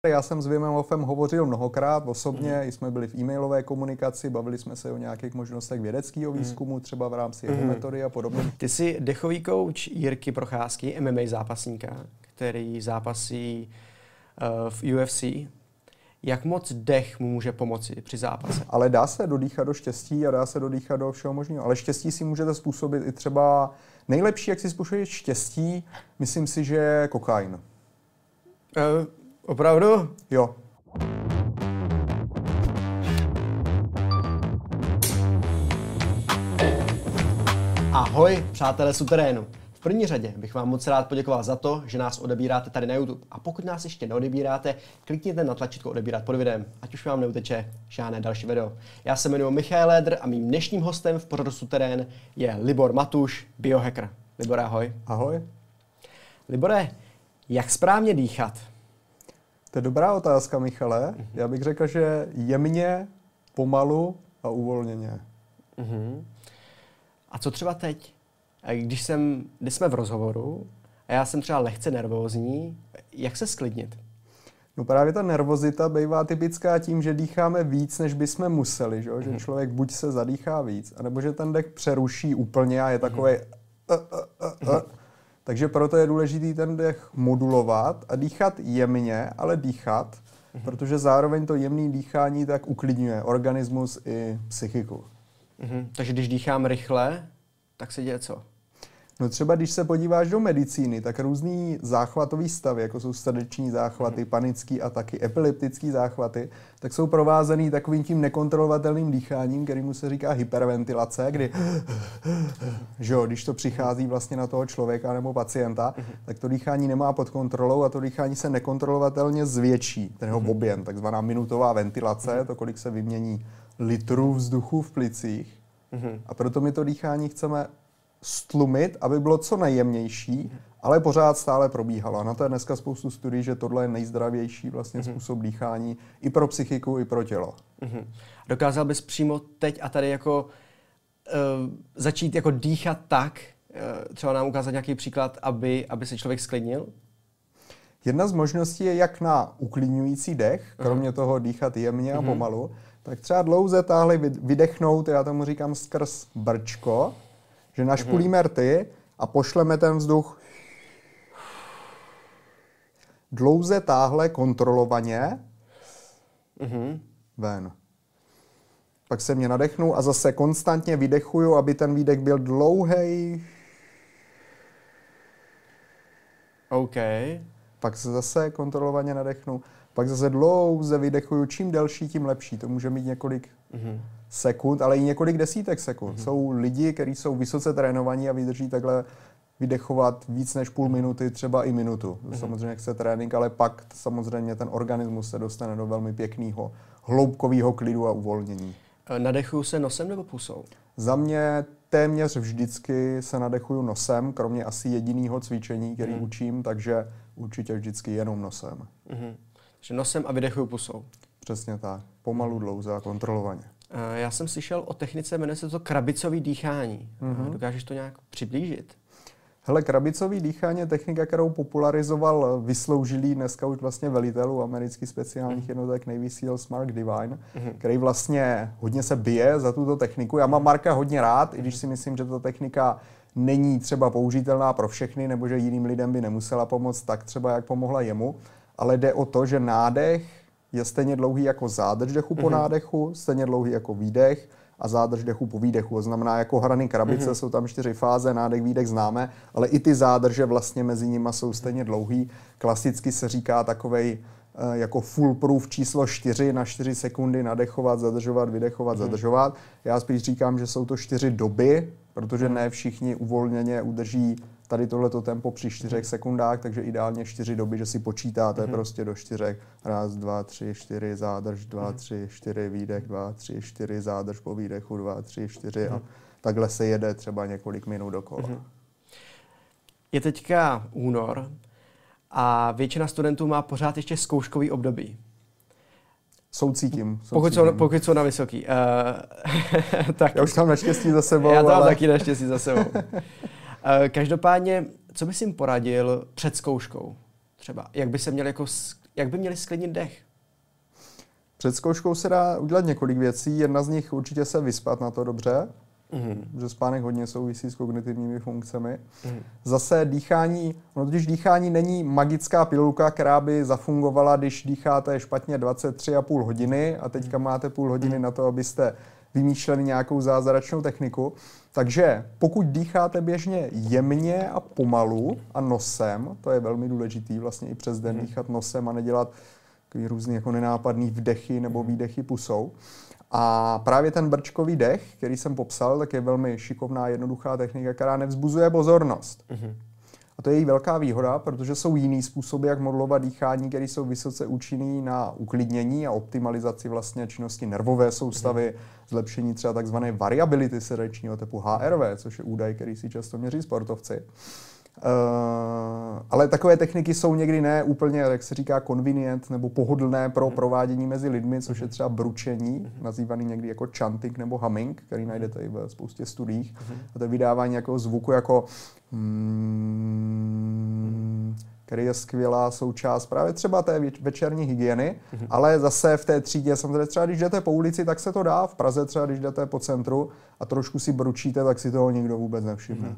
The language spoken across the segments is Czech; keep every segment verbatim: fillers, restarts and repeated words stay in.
Já jsem s Wimem Hofem hovořil mnohokrát osobně, mm. jsme byli v e-mailové komunikaci, bavili jsme se o nějakých možnostech vědeckého výzkumu, mm. třeba v rámci jeho mm. metody a podobně. Ty jsi dechový kouč Jirky Procházky, M M A zápasníka, který zápasí uh, v U F C. Jak moc dech mu může pomoci při zápase? Ale dá se dodýchat do štěstí a dá se dodýchat do všeho možného. Ale štěstí si můžete způsobit i třeba nejlepší, jak si způsobit štěstí, myslím si, že je kokain. Uh, opravdu? Jo. Ahoj, přátelé suterénu. V první řadě bych vám moc rád poděkoval za to, že nás odebíráte tady na YouTube. A pokud nás ještě neodebíráte, klikněte na tlačítko odebírat pod videem, ať už vám neuteče žádné další video. Já se jmenuji Michal Lédr a mým dnešním hostem v pořadu Suterén je Libor Matuš, biohacker. Libor, ahoj. Ahoj. Libore, jak správně dýchat? To je dobrá otázka, Michale. Mm-hmm. Já bych řekl, že jemně, pomalu a uvolněně. Mm-hmm. A co třeba teď? Když, jsem, když jsme v rozhovoru a já jsem třeba lehce nervózní, jak se sklidnit? No právě ta nervozita bývá typická tím, že dýcháme víc, než bychom museli, že, mm-hmm. že člověk buď se zadýchá víc, anebo že ten dech přeruší úplně a je takový. Mm-hmm. Uh, uh, uh, uh. Takže proto je důležitý ten dech modulovat a dýchat jemně, ale dýchat, mm-hmm. protože zároveň to jemné dýchání tak uklidňuje organismus i psychiku. Mm-hmm. Takže když dýchám rychle, tak se děje co? No třeba když se podíváš do medicíny, tak různý záchvatový stavy, jako jsou srdeční záchvaty, mm. panický a taky epileptický záchvaty, tak jsou provázený takovým tím nekontrolovatelným dýcháním, kterému se říká hyperventilace, kdy že jo, když to přichází vlastně na toho člověka nebo pacienta, mm. tak to dýchání nemá pod kontrolou a to dýchání se nekontrolovatelně zvětší, ten jeho objem, takzvaná minutová ventilace, to kolik se vymění litrů vzduchu v plicích. Mm. A proto my to dýchání chceme stlumit, aby bylo co nejjemnější, ale pořád stále probíhalo. A na to je dneska spoustu studií, že tohle je nejzdravější vlastně mm-hmm. způsob dýchání i pro psychiku, i pro tělo. Mm-hmm. Dokázal bys přímo teď a tady jako uh, začít jako dýchat tak, uh, třeba nám ukázat nějaký příklad, aby, aby se člověk sklidnil? Jedna z možností je jak na uklidňující dech, kromě uh-huh. toho dýchat jemně uh-huh. a pomalu, tak třeba dlouze táhle vydechnout, já tomu říkám skrz brčko, že našpulíme rty a pošleme ten vzduch dlouze táhle kontrolovaně mm-hmm. ven. Pak se mě nadechnu a zase konstantně vydechuju, aby ten výdech byl dlouhej. OK. Pak se zase kontrolovaně nadechnu. Pak zase dlouze vydechuju. Čím delší, tím lepší. To může mít několik mm-hmm. sekund, ale i několik desítek sekund. Mm-hmm. Jsou lidi, kteří jsou vysoce trénovaní a vydrží takhle vydechovat víc než půl minuty, třeba i minutu. Mm-hmm. Samozřejmě chce trénink, ale pak samozřejmě ten organismus se dostane do velmi pěkného, hloubkového klidu a uvolnění. Nadechuju se nosem nebo pusou? Za mě téměř vždycky se nadechuju nosem, kromě asi jediného cvičení, který mm-hmm. učím, takže určitě vždycky jenom nosem. Mm-hmm. Takže nosem a vydechuju pusou. Přesně tak. Pomalu, dlouze a kontrolovaně. Já jsem slyšel o technice, jmenuje se to krabicové dýchání. Mm-hmm. Dokážeš to nějak přiblížit? Hele, krabicové dýchání je technika, kterou popularizoval vysloužilý dneska už vlastně velitelů amerických speciálních mm-hmm. jednotek Navy Seals Mark Divine, mm-hmm. který vlastně hodně se bije za tuto techniku. Já mám Marka hodně rád, i když si myslím, že ta technika není třeba použitelná pro všechny, nebo že jiným lidem by nemusela pomoct tak třeba, jak pomohla jemu. Ale jde o to, že nádech je stejně dlouhý jako zádrž dechu po mm-hmm. nádechu, stejně dlouhý jako výdech a zádrž dechu po výdechu. To znamená, jako hrany krabice, mm-hmm. jsou tam čtyři fáze, nádech, výdech známe, ale i ty zádrže vlastně mezi nimi jsou stejně dlouhý. Klasicky se říká takovej jako foolproof číslo čtyři na čtyři sekundy nadechovat, zadržovat, vydechovat, mm-hmm. zadržovat. Já spíš říkám, že jsou to čtyři doby, protože ne všichni uvolněně udrží tady tohleto tempo při čtyřech sekundách, takže ideálně čtyři doby, že si počítáte mm-hmm. prostě do čtyřech. Raz, dva, tři, čtyři, zádrž, dva, mm-hmm. tři, čtyři, výdech, dva, tři, čtyři, zádrž po výdechu, dva, tři, čtyři mm-hmm. a takhle se jede třeba několik minut dokola. Mm-hmm. Je teďka únor a většina studentů má pořád ještě zkouškový období. Soucítím. Pokud jsou, pokud jsou na vysoký. Uh, tak. Já už tam naštěstí za sebou. Já tam ale... taky naštěstí za sebou. Uh, každopádně, co bys jim poradil před zkouškou? Třeba, jak by se měl jako Jak by měli sklidnit dech? Před zkouškou se dá udělat několik věcí. Jedna z nich určitě se vyspat na to dobře, mm. že spánek hodně souvisí s kognitivními funkcemi. Mm. Zase dýchání, no totiž dýchání není magická pilulka, která by zafungovala, když dýcháte špatně dvacet tři a půl hodiny a teďka máte půl hodiny mm. na to, abyste vymýšleli nějakou zázračnou techniku. Takže pokud dýcháte běžně jemně a pomalu a nosem, to je velmi důležitý vlastně i přes den mm. dýchat nosem a nedělat takový různý jako nenápadný vdechy nebo výdechy pusou. A právě ten brčkový dech, který jsem popsal, tak je velmi šikovná, jednoduchá technika, která nevzbuzuje pozornost. Mm-hmm. A to je její velká výhoda, protože jsou jiný způsoby, jak modulovat dýchání, které jsou vysoce účinný na uklidnění a optimalizaci vlastně činnosti nervové soustavy, mm-hmm. zlepšení třeba takzvané variability srdečního typu H R V, což je údaj, který si často měří sportovci. Uh, ale takové techniky jsou někdy ne úplně, jak se říká, convenient nebo pohodlné pro provádění mezi lidmi, což je třeba bručení, nazývaný někdy jako chanting nebo humming, který najdete i ve spoustě studiích. A to je vydávání jako zvuku jako mm, který je skvělá součást právě třeba té večerní hygieny, ale zase v té třídě, samozřejmě třeba když jdete po ulici, tak se to dá, v Praze třeba když jdete po centru a trošku si bručíte, tak si toho nikdo vůbec nevšimne.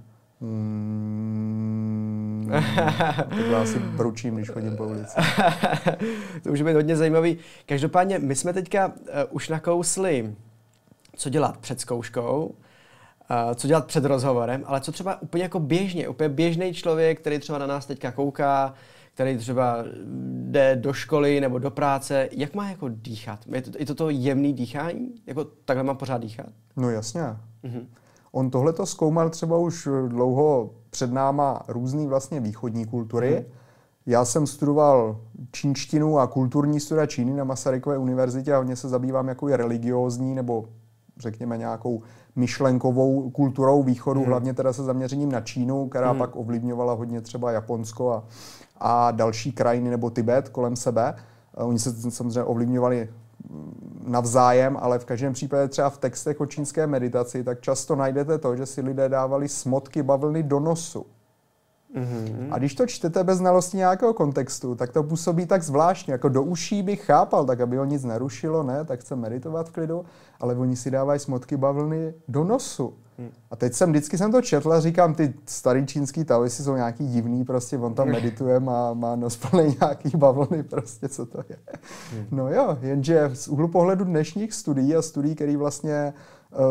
Hmm. Tak já si bručím, když chodím po ulici. To může být hodně zajímavý. Každopádně my jsme teďka uh, už nakousli, co dělat před zkouškou, uh, co dělat před rozhovorem, ale co třeba úplně jako běžně, úplně běžný člověk, který třeba na nás teďka kouká, který třeba jde do školy nebo do práce, jak má jako dýchat? Je to, je to, to jemný dýchání? Jako takhle má pořád dýchat? No jasně. Mhm. On tohleto zkoumal třeba už dlouho před náma různý vlastně východní kultury. Hmm. Já jsem studoval čínštinu a kulturní studia Číny na Masarykové univerzitě a hodně se zabývám jako je religiózní nebo řekněme nějakou myšlenkovou kulturou východu, hmm. hlavně teda se zaměřením na Čínu, která hmm. pak ovlivňovala hodně třeba Japonsko a, a další krajiny nebo Tibet kolem sebe. Oni se samozřejmě ovlivňovali navzájem, ale v každém případě třeba v textech o čínské meditaci, tak často najdete to, že si lidé dávali smotky bavlny do nosu. Mm-hmm. A když to čtete bez znalosti nějakého kontextu, tak to působí tak zvláštně, jako do uší bych chápal, tak aby ho nic nerušilo, ne, tak chce meditovat v klidu, ale oni si dávají smotky bavlny do nosu. Mm. A teď jsem, vždycky jsem to četl a říkám, ty starý čínský taoisti jsou nějaký divný, prostě on tam medituje, má, má nos plný nějaký bavlny, prostě co to je. Mm. No jo, jenže z úhlu pohledu dnešních studií a studií, které vlastně uh,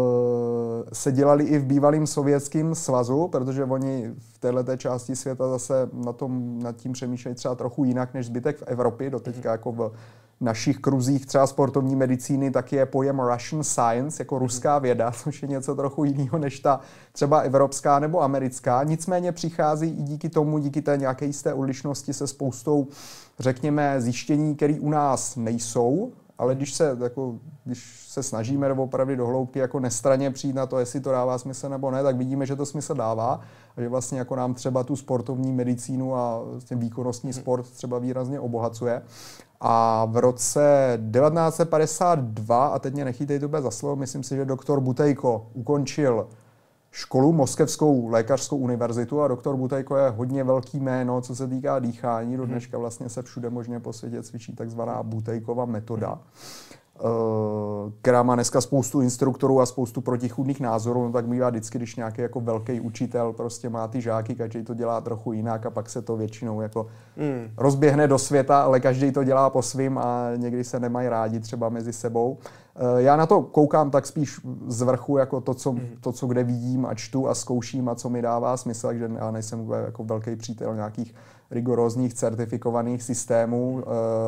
se dělali i v bývalém sovětském svazu, protože oni v této části světa zase na tom, nad tím přemýšlejí třeba trochu jinak než zbytek v Evropě, doteďka mm. jako v našich kruzích třeba sportovní medicíny, tak je pojem Russian Science, jako ruská věda, což je něco trochu jiného než ta třeba evropská nebo americká. Nicméně přichází i díky tomu, díky té nějaké jisté odlišnosti se spoustou, řekněme, zjištění, které u nás nejsou, ale když se, jako, když se snažíme opravdu do hloubky jako nestranně přijít na to, jestli to dává smysl nebo ne, tak vidíme, že to smysl dává a že vlastně jako nám třeba tu sportovní medicínu a vlastně výkonnostní sport třeba výrazně obohacuje. A v roce devatenáct set padesát dva, a teď mě nechytejte úplně za slovo, myslím si, že doktor Butejko ukončil školu, Moskevskou lékařskou univerzitu a doktor Butejko je hodně velký jméno, co se týká dýchání. Do dneška vlastně se všude možně po světě cvičí takzvaná Butejkova metoda, která má dneska spoustu instruktorů a spoustu protichůdných názorů. No tak bývá vždycky, když nějaký jako velký učitel prostě má ty žáky, každý to dělá trochu jinak a pak se to většinou jako mm. rozběhne do světa, ale každý to dělá po svým a někdy se nemají rádi třeba mezi sebou. Já na to koukám tak spíš z vrchu, jako to, co, to, co kde vidím a čtu a zkouším a co mi dává smysl, takže já nejsem jako velký přítel nějakých rigorózních certifikovaných systémů,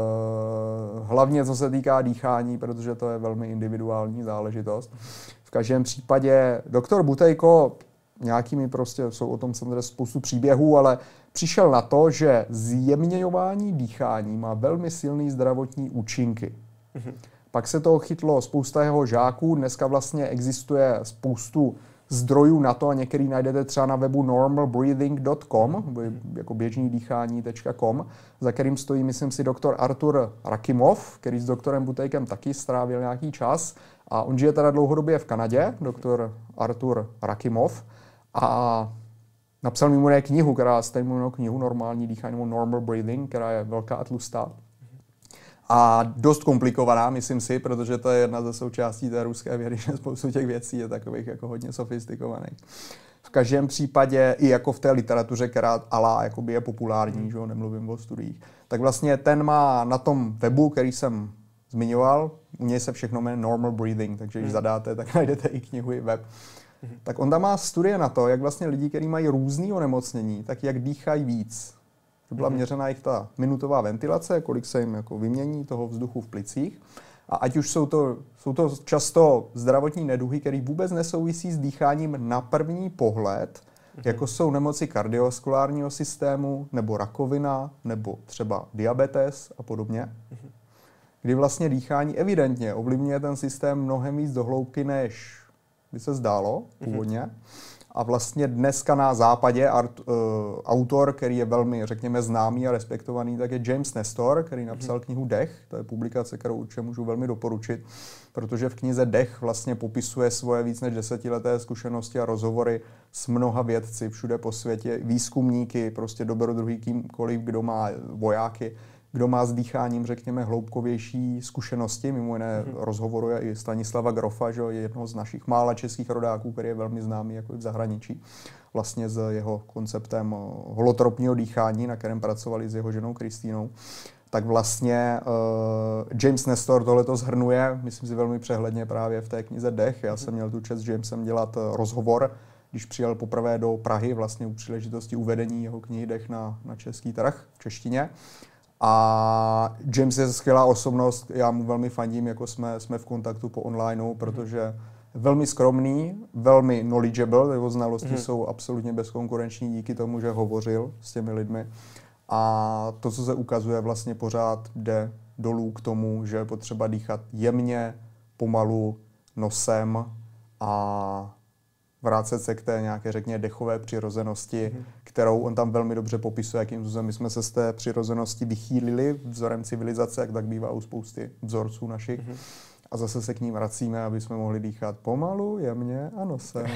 hlavně co se týká dýchání, protože to je velmi individuální záležitost. V každém případě doktor Butejko, nějakými prostě, jsou o tom samozřejmě spoustu příběhů, ale přišel na to, že zjemňování dýchání má velmi silný zdravotní účinky. Mhm. Pak se toho chytlo spousta jeho žáků, dneska vlastně existuje spoustu zdrojů na to a některý najdete třeba na webu normal breathing tečka com, jako běžný dýchání tečka com, za kterým stojí, myslím si, doktor Artur Rakimov, který s doktorem Butejkem taky strávil nějaký čas a on žije teda dlouhodobě v Kanadě, doktor Artur Rakimov, a napsal mimo jiné knihu, která je jmenuje knihu Normální dýchání, nebo Normal Breathing, která je velká a tlustá. A dost komplikovaná, myslím si, protože to je jedna ze součástí té ruské vědy, že spoustu těch věcí je takových jako hodně sofistikovaných. V každém případě i jako v té literatuře, která alá jakoby je populární, že jo, nemluvím o studiích, tak vlastně ten má na tom webu, který jsem zmiňoval, u něj se všechno jmenuje Normal Breathing, takže když zadáte, tak najdete i knihu, i web. Tak on tam má studie na to, jak vlastně lidi, kteří mají různý onemocnění, tak jak dýchají víc. To byla měřena jich ta minutová ventilace, kolik se jim jako vymění toho vzduchu v plicích. A ať už jsou to, jsou to často zdravotní neduhy, které vůbec nesouvisí s dýcháním na první pohled, mm-hmm. jako jsou nemoci kardiovaskulárního systému, nebo rakovina, nebo třeba diabetes a podobně, mm-hmm. kdy vlastně dýchání evidentně ovlivňuje ten systém mnohem víc do hloubky, než by se zdálo původně. Mm-hmm. A vlastně dneska na západě art, uh, autor, který je velmi, řekněme, známý a respektovaný, tak je James Nestor, který napsal knihu Dech. To je publikace, kterou určitě můžu velmi doporučit, protože v knize Dech vlastně popisuje svoje víc než desetileté zkušenosti a rozhovory s mnoha vědci všude po světě, výzkumníky, prostě dobrodruhý kýmkoliv, kdo má vojáky, kdo má s dýcháním, řekněme, hloubkovější zkušenosti. Mimo jiné mm-hmm. rozhovoruje i Stanislava Grofa, že je jednoho z našich mála českých rodáků, který je velmi známý jako i v zahraničí. Vlastně s jeho konceptem holotropního dýchání, na kterém pracovali s jeho ženou Kristýnou. Tak vlastně uh, James Nestor tohleto shrnuje, myslím si velmi přehledně právě v té knize Dech. Já jsem měl tu čest s Jamesem dělat rozhovor, když přijel poprvé do Prahy, vlastně u příležitosti uvedení jeho knihy Dech na, na český trh v češtině. A James je skvělá osobnost, já mu velmi fandím, jako jsme, jsme v kontaktu po onlineu, protože velmi skromný, velmi knowledgeable, jeho znalosti mm. jsou absolutně bezkonkurenční díky tomu, že hovořil s těmi lidmi. A to, co se ukazuje, vlastně pořád jde dolů k tomu, že je potřeba dýchat jemně, pomalu, nosem a vrátit se k té nějaké, řekněme, dechové přirozenosti, mm. kterou on tam velmi dobře popisuje, jakým způsobem my jsme se z té přirozenosti vychýlili vzorem civilizace, jak tak bývá u spousty vzorců našich. Mm. A zase se k ním vracíme, aby jsme mohli dýchat pomalu, jemně a nosem.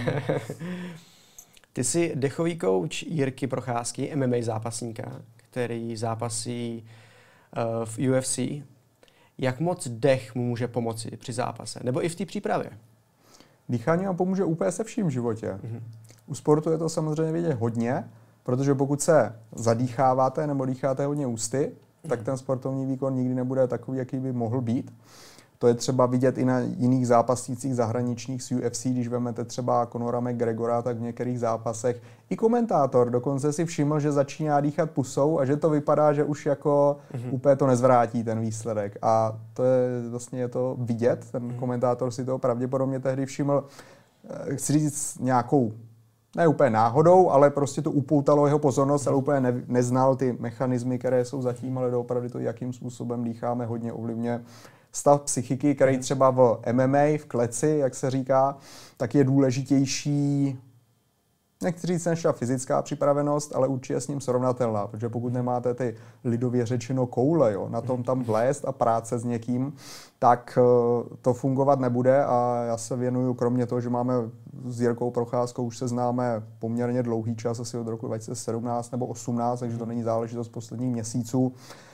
Ty jsi dechový kouč Jirky Procházky, M M A zápasníka, který zápasí uh, v U F C. Jak moc dech mu může pomoci při zápase? Nebo i v té přípravě? Dýchání vám pomůže úplně se vším v životě. Mm-hmm. U sportu je to samozřejmě vidět hodně, protože pokud se zadýcháváte nebo dýcháte hodně ústy, mm-hmm. tak ten sportovní výkon nikdy nebude takový, jaký by mohl být. To je třeba vidět i na jiných zápasnících zahraničních z U F C, když vezmete třeba Conora McGregora, tak v některých zápasech i komentátor dokonce si všiml, že začíná dýchat pusou a že to vypadá, že už jako mm-hmm. úplně to nezvrátí ten výsledek. A to je vlastně je to vidět, ten mm-hmm. komentátor si to pravděpodobně tehdy všiml, chci říct nějakou, ne úplně náhodou, ale prostě to upoutalo jeho pozornost, mm-hmm. ale úplně ne, neznal ty mechanismy, které jsou zatím, ale doopravdy to, jakým způsobem dýcháme, hodně ovlivňuje stav psychiky, který třeba v M M A, v kleci, jak se říká, tak je důležitější, nechci říct než ta fyzická připravenost, ale určitě s ním srovnatelná, protože pokud nemáte ty lidově řečeno koule, jo, na tom tam vlézt a práce s někým, tak to fungovat nebude a já se věnuju, kromě toho, že máme s Jirkou Procházkou, už se známe poměrně dlouhý čas, asi od roku dva tisíce sedmnáct nebo osmnáct, takže to není záležitost posledních měsíců,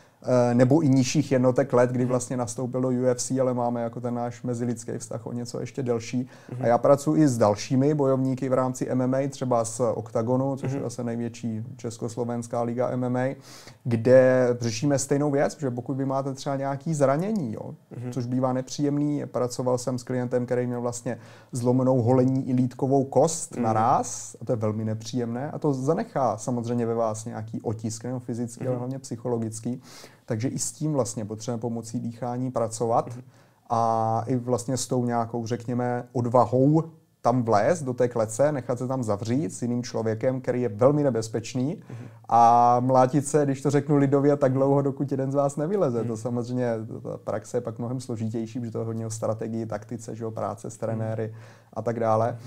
nebo i nižších jednotek let, kdy vlastně nastoupil do U F C, ale máme jako ten náš mezilidský vztah o něco ještě delší. Mm-hmm. A já pracuji i s dalšími bojovníky v rámci M M A, třeba z Oktagonu, což mm-hmm. je zase největší československá liga M M A, kde řešíme stejnou věc, že pokud vy máte třeba nějaký zranění, jo, mm-hmm. což bývá nepříjemný, pracoval jsem s klientem, který měl vlastně zlomenou holení i lítkovou kost mm-hmm. naráz, a to je velmi nepříjemné, a to zanechá samozřejmě ve vás nějaký otisk, nejen fyzický, mm-hmm. ale hlavně psychologický. Takže i s tím vlastně potřebujeme pomocí dýchání pracovat mm-hmm. a i vlastně s tou nějakou, řekněme, odvahou tam vlézt do té klece, nechat se tam zavřít s jiným člověkem, který je velmi nebezpečný mm-hmm. a mlátit se, když to řeknu lidově, tak dlouho, dokud jeden z vás nevyleze. Mm-hmm. To samozřejmě, ta praxe je pak mnohem složitější, protože to je hodně o strategii, taktice, že o práce s trenéry mm-hmm. a tak dále.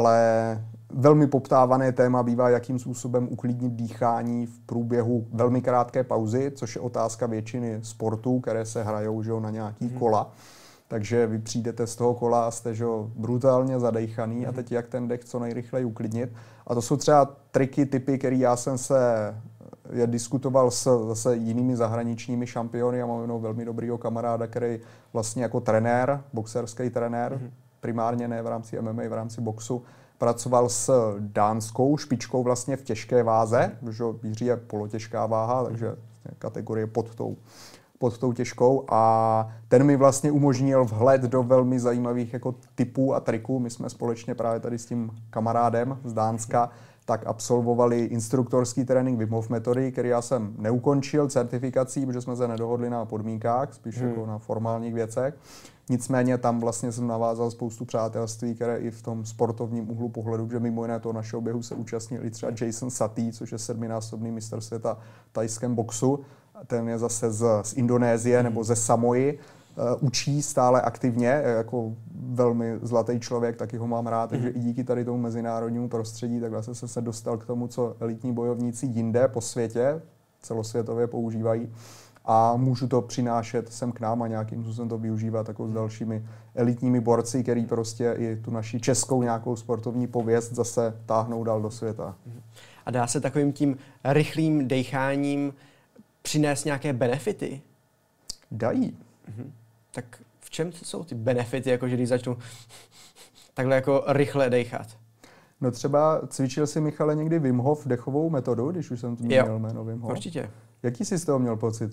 Ale velmi poptávané téma bývá, jakým způsobem uklidnit dýchání v průběhu velmi krátké pauzy, což je otázka většiny sportů, které se hrajou, že jo, na nějaký mm-hmm. kola. Takže vy přijdete z toho kola a jste že, brutálně zadejchaný mm. a teď jak ten dech co nejrychleji uklidnit. A to jsou třeba triky, typy, které já jsem se je diskutoval s zase jinými zahraničními šampiony. Já mám jenom velmi dobrýho kamaráda, který vlastně jako trenér, boxerský trenér, mm. primárně ne v rámci M M A, v rámci boxu, pracoval s dánskou špičkou vlastně v těžké váze, protože Jiří je polotěžká váha, takže kategorie pod tou, pod tou těžkou a ten mi vlastně umožnil vhled do velmi zajímavých jako typů a triků. My jsme společně právě tady s tím kamarádem z Dánska tak absolvovali instruktorský trénink Wim Hof metody, který já jsem neukončil certifikací, protože jsme se nedohodli na podmínkách, spíš hmm. jako na formálních věcech. Nicméně tam vlastně jsem navázal spoustu přátelství, které i v tom sportovním úhlu pohledu, že mimo jiné toho našeho běhu se účastnil i třeba Jason Saty, což je sedminásobný mistr světa v thajském boxu. Ten je zase z, z Indonésie hmm. nebo ze Samoji. Uh, učí stále aktivně, jako velmi zlatý člověk, taky ho mám rád, takže mm. i díky tady tomu mezinárodnímu prostředí, tak vlastně jsem se dostal k tomu, co elitní bojovníci jinde po světě celosvětově používají a můžu to přinášet sem k nám a nějakým způsobem to využívat jako s dalšími elitními borci, který prostě i tu naši českou nějakou sportovní pověst zase táhnou dál do světa. A dá se takovým tím rychlým dejcháním přinést nějaké benefity? Dají. Mhm. Tak v čem jsou ty benefity, jako že když začnu takhle jako rychle dejchat? No třeba cvičil si, Michale, někdy Wim Hof dechovou metodu, když už jsem zmínil jméno Wim Hof? Určitě. Jaký jsi z toho měl pocity?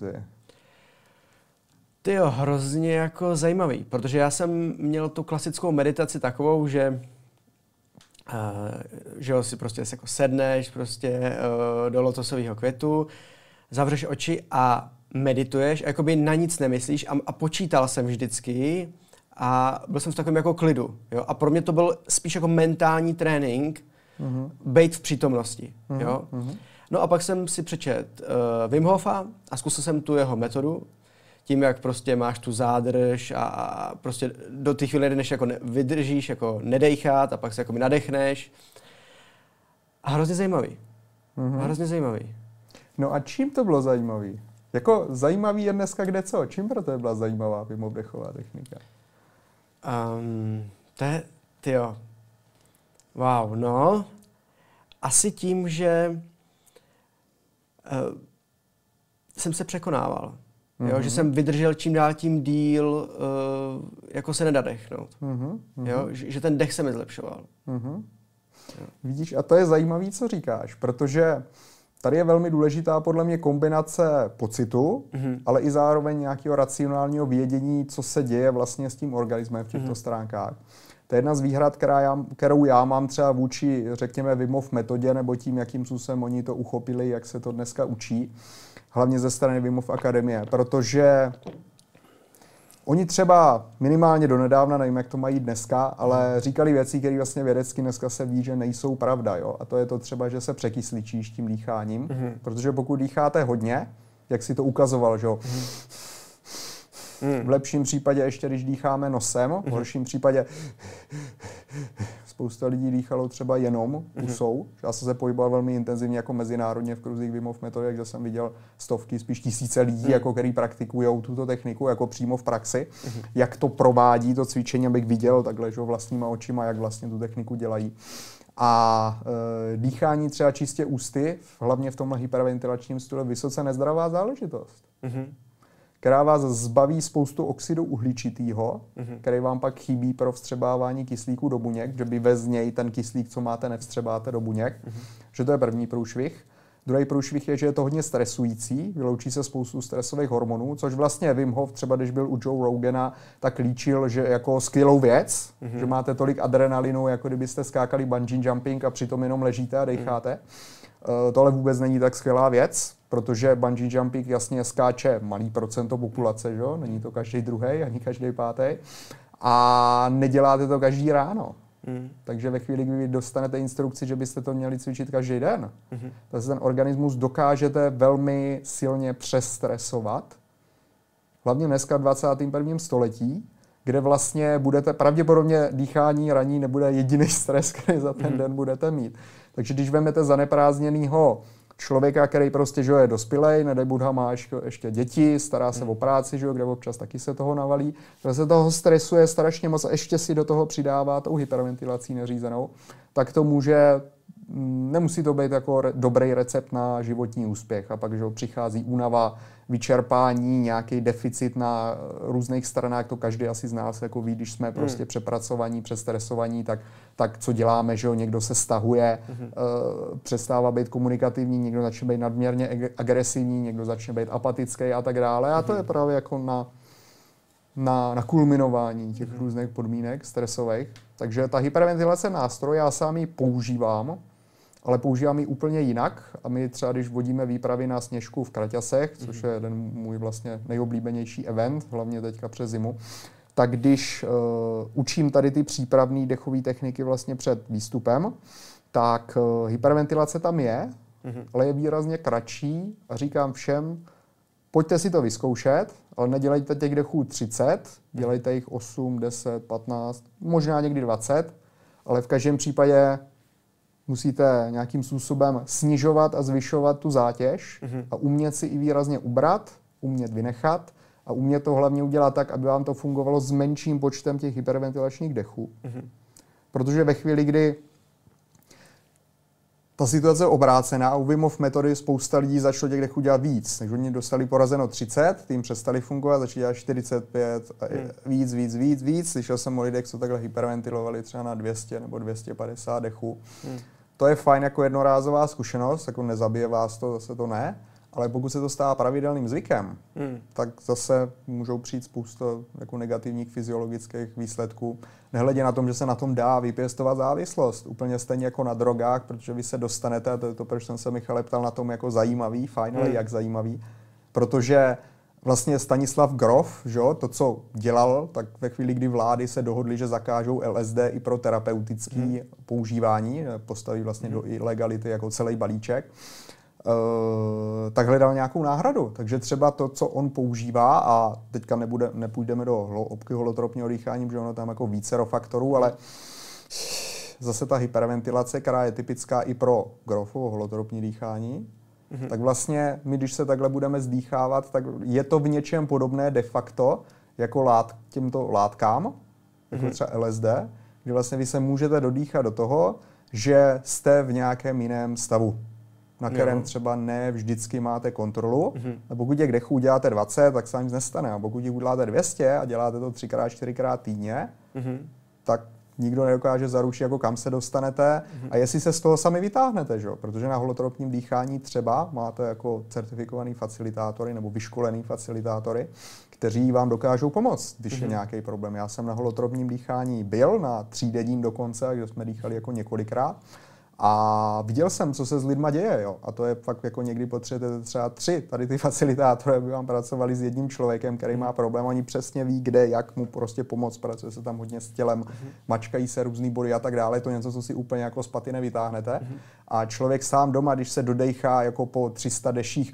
Tyjo, hrozně jako zajímavý, protože já jsem měl tu klasickou meditaci takovou, že uh, že jo, si prostě jako sedneš prostě uh, do lotosového květu, zavřeš oči a medituješ, a jakoby na nic nemyslíš a, a počítal jsem vždycky a byl jsem v takovém jako klidu. Jo? A pro mě to byl spíš jako mentální trénink, uh-huh. být v přítomnosti. Uh-huh. Jo? Uh-huh. No a pak jsem si přečet uh, Wim Hofa a zkusil jsem tu jeho metodu, tím, jak prostě máš tu zádrž a, a prostě do té chvíle, než jako ne, vydržíš, jako nedejchat a pak se jako nadechneš. A hrozně zajímavý. Uh-huh. Hrozně zajímavý. No a čím to bylo zajímavý? Jako zajímavý je dneska kde co? Čím pro to byla zajímavá Wim Hof dechová technika? Um, to je, tyjo. Wow, no. Asi tím, že uh, jsem se překonával. Mm-hmm. Jo, že jsem vydržel čím dál tím díl, uh, jako se nedadechnout. Mm-hmm. Jo, že, že ten dech se mi zlepšoval. Mm-hmm. Vidíš, a to je zajímavý, co říkáš, protože tady je velmi důležitá podle mě kombinace pocitu, mm-hmm. ale i zároveň nějakého racionálního vědění, co se děje vlastně s tím organismem v těchto mm-hmm. stránkách. To je jedna z výhrad, která já, kterou já mám třeba vůči, řekněme, Wim Hof metodě, nebo tím, jakým způsobem oni to uchopili, jak se to dneska učí, hlavně ze strany Wim Hof Akademie, protože oni třeba minimálně donedávna, nevím, jak to mají dneska, ale říkali věci, které vlastně vědecky dneska se ví, že nejsou pravda. Jo? A to je to třeba, že se překysličíš tím dýcháním, mm-hmm. protože pokud dýcháte hodně, jak si to ukazoval, že jo, mm. v lepším případě ještě, když dýcháme nosem, mm-hmm. v horším případě spousta lidí dýchalo třeba jenom mm-hmm. pusou. Já jsem se pohyboval velmi intenzivně jako mezinárodně v kruzích Wim Hof metody, kde jsem viděl stovky, spíš tisíce lidí, mm. jako, který praktikují tuto techniku jako přímo v praxi. Mm-hmm. Jak to provádí, to cvičení, abych viděl takhle, že vlastníma očima, jak vlastně tu techniku dělají. A e, dýchání třeba čistě ústy, hlavně v tomhle hyperventilačním stylu, vysoce nezdravá záležitost. Mm-hmm. která vás zbaví spoustu oxidu uhličitého, mm-hmm. který vám pak chybí pro vstřebávání kyslíku do buněk, že by bez něj ten kyslík, co máte, nevstřebáte do buněk. Mm-hmm. Že to je první průšvih. Druhý průšvih je, že je to hodně stresující, vyloučí se spoustu stresových hormonů, což vlastně Wim Hof, třeba když byl u Joe Rogana, tak líčil, že jako skvělou věc, mm-hmm. že máte tolik adrenalinu, jako kdybyste skákali bungee jumping a přitom jenom ležíte a decháte. Mm-hmm. Uh, tohle vůbec není tak skvělá věc, protože bungee jumping jasně skáče malý procento populace, že? Není to každý druhý, ani každý pátý. A neděláte to každý ráno. Mm. Takže ve chvíli, kdy vy dostanete instrukci, že byste to měli cvičit každý den, mm-hmm. tak ten organismus dokážete velmi silně přestresovat. Hlavně dneska v dvacátém prvním století, kde vlastně budete, pravděpodobně dýchání ranní nebude jediný stres, který za ten mm-hmm. den budete mít. Takže když vezmete zaneprázdněnýho člověka, který prostě, že je dospělej, nedej Bůh má ještě, ještě děti, stará se hmm. o práci, že jo, kde občas taky se toho navalí, že se toho stresuje strašně moc a ještě si do toho přidává tou hyperventilací neřízenou, tak to může, nemusí to být jako re, dobrý recept na životní úspěch. A pak, že přichází únava, vyčerpání, nějaký deficit na různých stranách, to každý asi z nás jako ví, když jsme prostě hmm. přepracovaní, přestresovaní, tak, tak co děláme, že jo, někdo se stahuje, hmm. uh, přestává být komunikativní, někdo začne být nadměrně agresivní, někdo začne být apatický a tak dále. A to je právě jako na, na, na kulminování těch hmm. různých podmínek stresových. Takže ta hyperventilace je nástroj, já sám ji používám, ale používám ji úplně jinak a my třeba, když vodíme výpravy na Sněžku v Kraťasech, což je jeden můj vlastně nejoblíbenější event, hlavně teďka přes zimu, tak když uh, učím tady ty přípravné dechové techniky vlastně před výstupem, tak uh, hyperventilace tam je, mm-hmm. ale je výrazně kratší a říkám všem, pojďte si to vyzkoušet, ale nedělejte těch dechů třicet, dělejte jich osm, deset, patnáct, možná někdy dvacet, ale v každém případě musíte nějakým způsobem snižovat a zvyšovat tu zátěž mm-hmm. a umět si i výrazně ubrat, umět vynechat a umět to hlavně udělat tak, aby vám to fungovalo s menším počtem těch hyperventilačních dechů. Mm-hmm. Protože ve chvíli, kdy ta situace je obrácená a u Wim Hof metody spousta lidí začalo těch dechů dělat víc. Takže oni dostali porazeno třicet, tím přestali fungovat, začali dělat čtyřicet pět, a mm. víc, víc, víc, víc. Slyšel jsem o lidech, co takhle hyperventilovali třeba na dvě stě nebo dvě stě padesát dechů. Mm. To je fajn jako jednorázová zkušenost, jako nezabije vás to, zase to ne, ale pokud se to stává pravidelným zvykem, hmm. tak zase můžou přijít spousta jako negativních fyziologických výsledků. Nehledě na tom, že se na tom dá vypěstovat závislost. Úplně stejně jako na drogách, protože vy se dostanete, a to je to, proč jsem se Michale ptal na tom jako zajímavý, fajn, hmm. ale jak zajímavý, protože vlastně Stanislav Grof, že, to, co dělal, tak ve chvíli, kdy vlády se dohodly, že zakážou L S D i pro terapeutické hmm. používání, postaví vlastně hmm. do ilegality jako celý balíček, uh, tak hledal nějakou náhradu. Takže třeba to, co on používá, a teďka nebude, nepůjdeme do hloubky holotropního dýchání, protože ono tam jako vícero faktorů, ale zase ta hyperventilace, která je typická i pro Grofovo holotropní dýchání, Mm-hmm. tak vlastně my, když se takhle budeme zdýchávat, tak je to v něčem podobné de facto jako lát, těmto látkám, jako mm-hmm. třeba L S D, kdy vlastně vy se můžete dodýchat do toho, že jste v nějakém jiném stavu, na kterém jo. třeba ne vždycky máte kontrolu. Mm-hmm. A pokud těch dechů děláte dvacet, tak se vám nic nestane. A pokud jich uděláte dvě stě a děláte to třikrát, čtyřikrát týdně, mm-hmm. tak nikdo nedokáže zaručit, jako kam se dostanete mm-hmm. a jestli se z toho sami vytáhnete, že? Protože na holotropním dýchání třeba máte jako certifikovaný facilitátory nebo vyškolený facilitátory, kteří vám dokážou pomoct, když mm-hmm. je nějaký problém. Já jsem na holotropním dýchání byl, na třídenním dokonce, kde jsme dýchali jako několikrát. A viděl jsem, co se s lidma děje, jo. A to je fakt jako někdy potřebujete třeba tři tady ty facilitátory, aby vám pracovali s jedním člověkem, který má problém. Oni přesně ví, kde, jak mu prostě pomoct. Pracuje se tam hodně s tělem, mm-hmm. mačkají se různý body a tak dále. Je to něco, co si úplně jako z paty nevytáhnete. Mm-hmm. A člověk sám doma, když se dodejchá jako po tři sta deších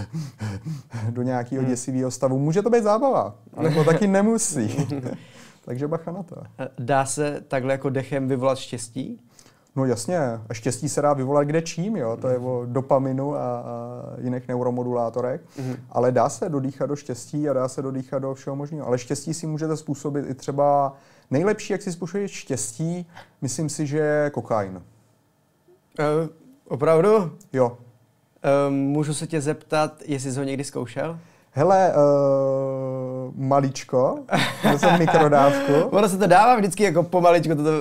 do nějakého mm. děsivého stavu, může to být zábava, ale to taky nemusí. Takže bacha na to. Dá se takhle jako dechem vyvolat štěstí? No jasně, a štěstí se dá vyvolat kde čím, jo? To je o dopaminu a, a jiných neuromodulátorech, mm-hmm. ale dá se dodýchat do štěstí a dá se dodýchat do všeho možného. Ale štěstí si můžete způsobit i třeba, nejlepší, jak si způsobit štěstí, myslím si, že je kokain. Uh, opravdu? Jo. Uh, můžu se tě zeptat, jestli jsi ho někdy zkoušel? Hele, uh, maličko, to jsem mikrodávku. Ono se to dává vždycky jako pomaličko. Toto.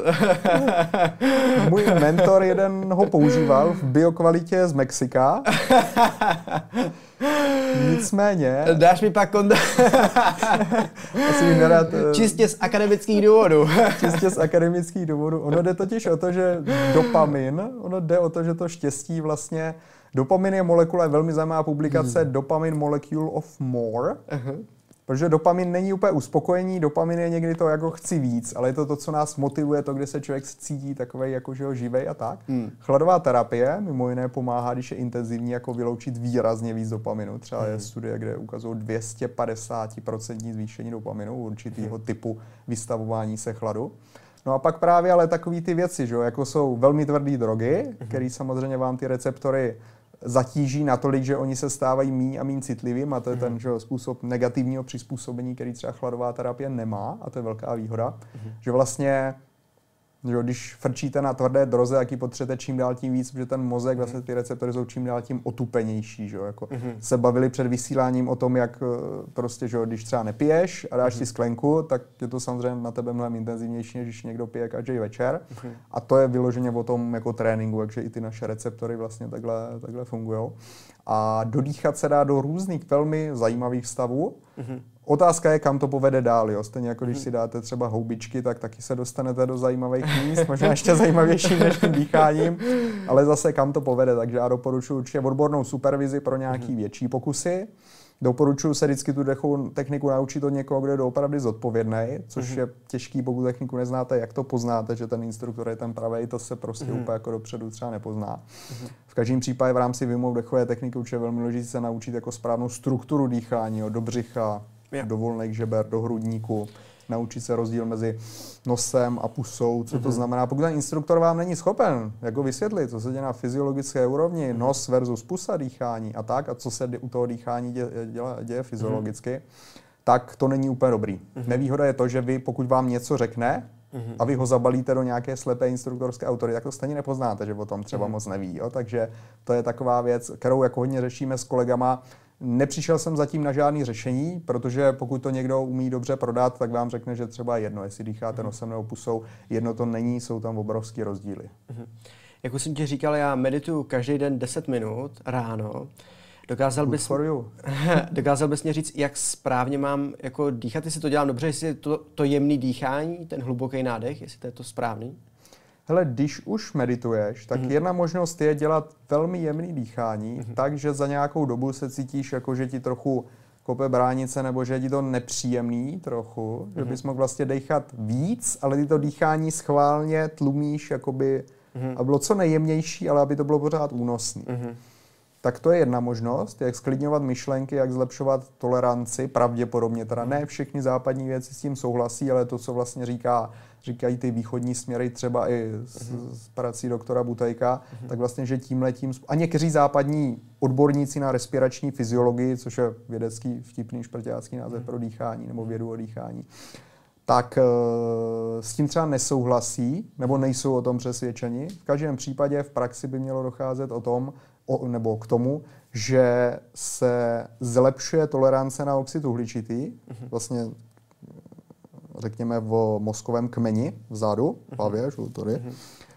Můj mentor jeden ho používal v biokvalitě z Mexika. Nicméně... Dáš mi pak konto... Asi bych nerad... Čistě z akademických důvodů. Čistě z akademických důvodů. Ono jde totiž o to, že dopamin, ono jde o to, že to štěstí vlastně... Dopamin je molekula, je velmi zajímavá publikace, hmm. Dopamin Molecule of More, uh-huh. protože dopamin není úplně uspokojení, dopamin je někdy to, jako chci víc, ale je to to, co nás motivuje, to, kde se člověk cítí takovej, jako že ho živej a tak. Hmm. Chladová terapie mimo jiné pomáhá, když je intenzivní, jako vyloučit výrazně víc dopaminu. Třeba hmm. je studie, kde ukazují dvě stě padesát procent zvýšení dopaminu u určitého hmm. typu vystavování se chladu. No a pak právě ale takový ty věci, že jo, jako jsou velmi tvrdé drogy, mm-hmm. které samozřejmě vám ty receptory zatíží natolik, že oni se stávají míň a míň citlivým a to je mm. ten že, způsob negativního přizpůsobení, který třeba chladová terapie nemá a to je velká výhoda, mm. že vlastně že když frčíte na tvrdé droze, jak ji potřebujete čím dál tím víc, protože ten mozek, mm. vlastně ty receptory jsou čím dál tím otupenější. Že? Jako mm. se bavili před vysíláním o tom, jak prostě, že když třeba nepiješ a dáš mm. si sklenku, tak je to samozřejmě na tebe mnohem intenzivnější, než když někdo pije každý večer. Mm. A to je vyloženě o tom jako tréninku, takže i ty naše receptory vlastně takhle, takhle fungují. A dodýchat se dá do různých velmi zajímavých stavů. Mm. Otázka je, kam to povede dál. Jo? Stejně jako když si dáte třeba houbičky, tak taky se dostanete do zajímavých míst, možná ještě zajímavějším než tím dýcháním, ale zase kam to povede. Takže já doporučuji určitě odbornou supervizi pro nějaký větší pokusy. Doporučuji se vždycky tu dechovou techniku naučit od někoho, kdo je doopravdy zodpovědný, což je těžký, pokud techniku neznáte, jak to poznáte, že ten instruktor je ten pravej, to se prostě mm. úplně jako dopředu třeba nepozná. Mm. V každém případě v rámci výuky dechové techniky určitě je velmi důležité se naučit jako správnou strukturu dýchání, jo, do břicha, yeah. do volných žeber, do hrudníku, naučit se rozdíl mezi nosem a pusou, co mm-hmm. to znamená. Pokud ten instruktor vám není schopen jako vysvětlit, co se děje na fyziologické úrovni, mm-hmm. nos versus pusa dýchání a tak, a co se u toho dýchání děje, děje, děje fyziologicky, mm-hmm. tak to není úplně dobrý. Mm-hmm. Nevýhoda je to, že vy, pokud vám něco řekne, mm-hmm. a vy ho zabalíte do nějaké slepé instruktorské autority, tak to stejně nepoznáte, že o tom třeba mm-hmm. moc neví. Jo? Takže to je taková věc, kterou jako hodně řešíme s kolegama. Nepřišel jsem zatím na žádné řešení, protože pokud to někdo umí dobře prodat, tak vám řekne, že třeba jedno, jestli dýcháte nosem nebo pusou, jedno to není, jsou tam obrovský rozdíly. Mm-hmm. Jak už jsem ti říkal, já medituju každý den deset minut ráno. Dokázal bys, dokázal bys mě říct, jak správně mám jako dýchat, jestli to dělám dobře, jestli je to, to jemný dýchání, ten hluboký nádech, jestli to je to správný? Hele, když už medituješ, tak mm. jedna možnost je dělat velmi jemný dýchání, mm. tak, že za nějakou dobu se cítíš, jako že ti trochu kope bránice, nebo že je ti to nepříjemný trochu, mm. že bys mohl vlastně dýchat víc, ale ty to dýchání schválně tlumíš, jakoby, mm. a bylo co nejjemnější, ale aby to bylo pořád únosný. Mm. Tak to je jedna možnost, jak sklidňovat myšlenky, jak zlepšovat toleranci, pravděpodobně, teda ne všechny západní věci s tím souhlasí, ale to, co vlastně říká, říkají ty východní směry, třeba i z, z prací doktora Butajka, uh-huh. tak vlastně, že tímhletím, a někteří západní odborníci na respirační fyziologii, což je vědecký vtipný šprťácký název uh-huh. pro dýchání, nebo vědu o dýchání, tak uh, s tím třeba nesouhlasí, nebo nejsou o tom přesvědčeni. V každém případě v praxi by mělo docházet o tom, o, nebo k tomu, že se zlepšuje tolerance na oxid uhličitý, uh-huh. vlastně řekněme v mozkovém kmeni vzadu, v hlavě, uh-huh. tady. Uh-huh.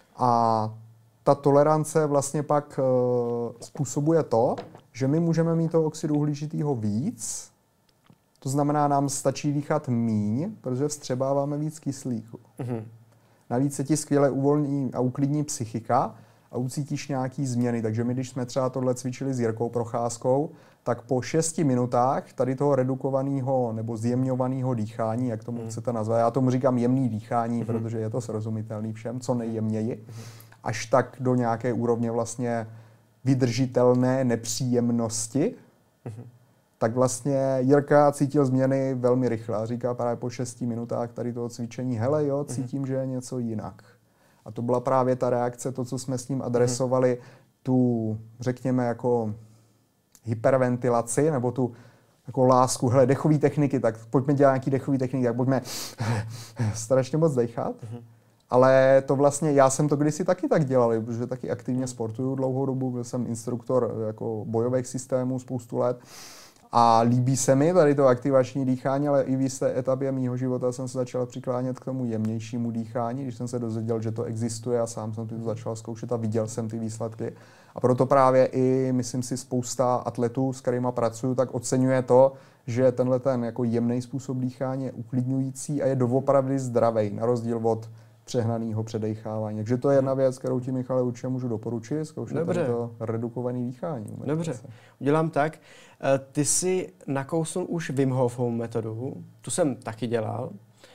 A ta tolerance vlastně pak uh, způsobuje to, že my můžeme mít toho oxidu uhličitého víc, to znamená, nám stačí dýchat míň, protože vstřebáváme víc kyslíku. Uh-huh. Navíc se ti skvěle uvolní a uklidní psychika a ucítíš nějaký změny. Takže my, když jsme třeba tohle cvičili s Jirkou Procházkou, tak po šesti minutách tady toho redukovaného nebo zjemňovaného dýchání, jak tomu mm. chcete nazvat, já tomu říkám jemný dýchání, mm. protože je to srozumitelný všem, co nejjemněji, mm. až tak do nějaké úrovně vlastně vydržitelné nepříjemnosti, mm. tak vlastně Jirka cítil změny velmi rychle. A říká právě po šesti minutách tady toho cvičení, hele jo, cítím, mm. že je něco jinak. A to byla právě ta reakce, to, co jsme s ním adresovali, mm. tu, řekněme, jako hyperventilaci, nebo tu jako lásku, hele, dechové techniky, tak pojďme dělat nějaký dechový techniky, tak pojďme strašně moc dechat. Mm. Ale to vlastně, já jsem to kdysi taky tak dělal, protože taky aktivně sportuju dlouhou dobu, byl jsem instruktor jako bojových systémů spoustu let. A líbí se mi tady to aktivační dýchání, ale i v jisté etapě mýho života jsem se začal přiklánět k tomu jemnějšímu dýchání, když jsem se dozvěděl, že to existuje a sám jsem to začal zkoušet a viděl jsem ty výsledky. A proto právě i, myslím si, spousta atletů, s kterýma pracuju, tak oceňuje to, že tenhle ten jako jemný způsob dýchání je uklidňující a je doopravdy zdravej, na rozdíl od přehnaného předechávání. Takže to je jedna věc, kterou ti, Michale, určitě můžu doporučit, zkoušet to redukované dýchání. Dobře, se. Udělám tak. Ty jsi nakousnul už Wim Hofovou metodu, tu jsem taky dělal.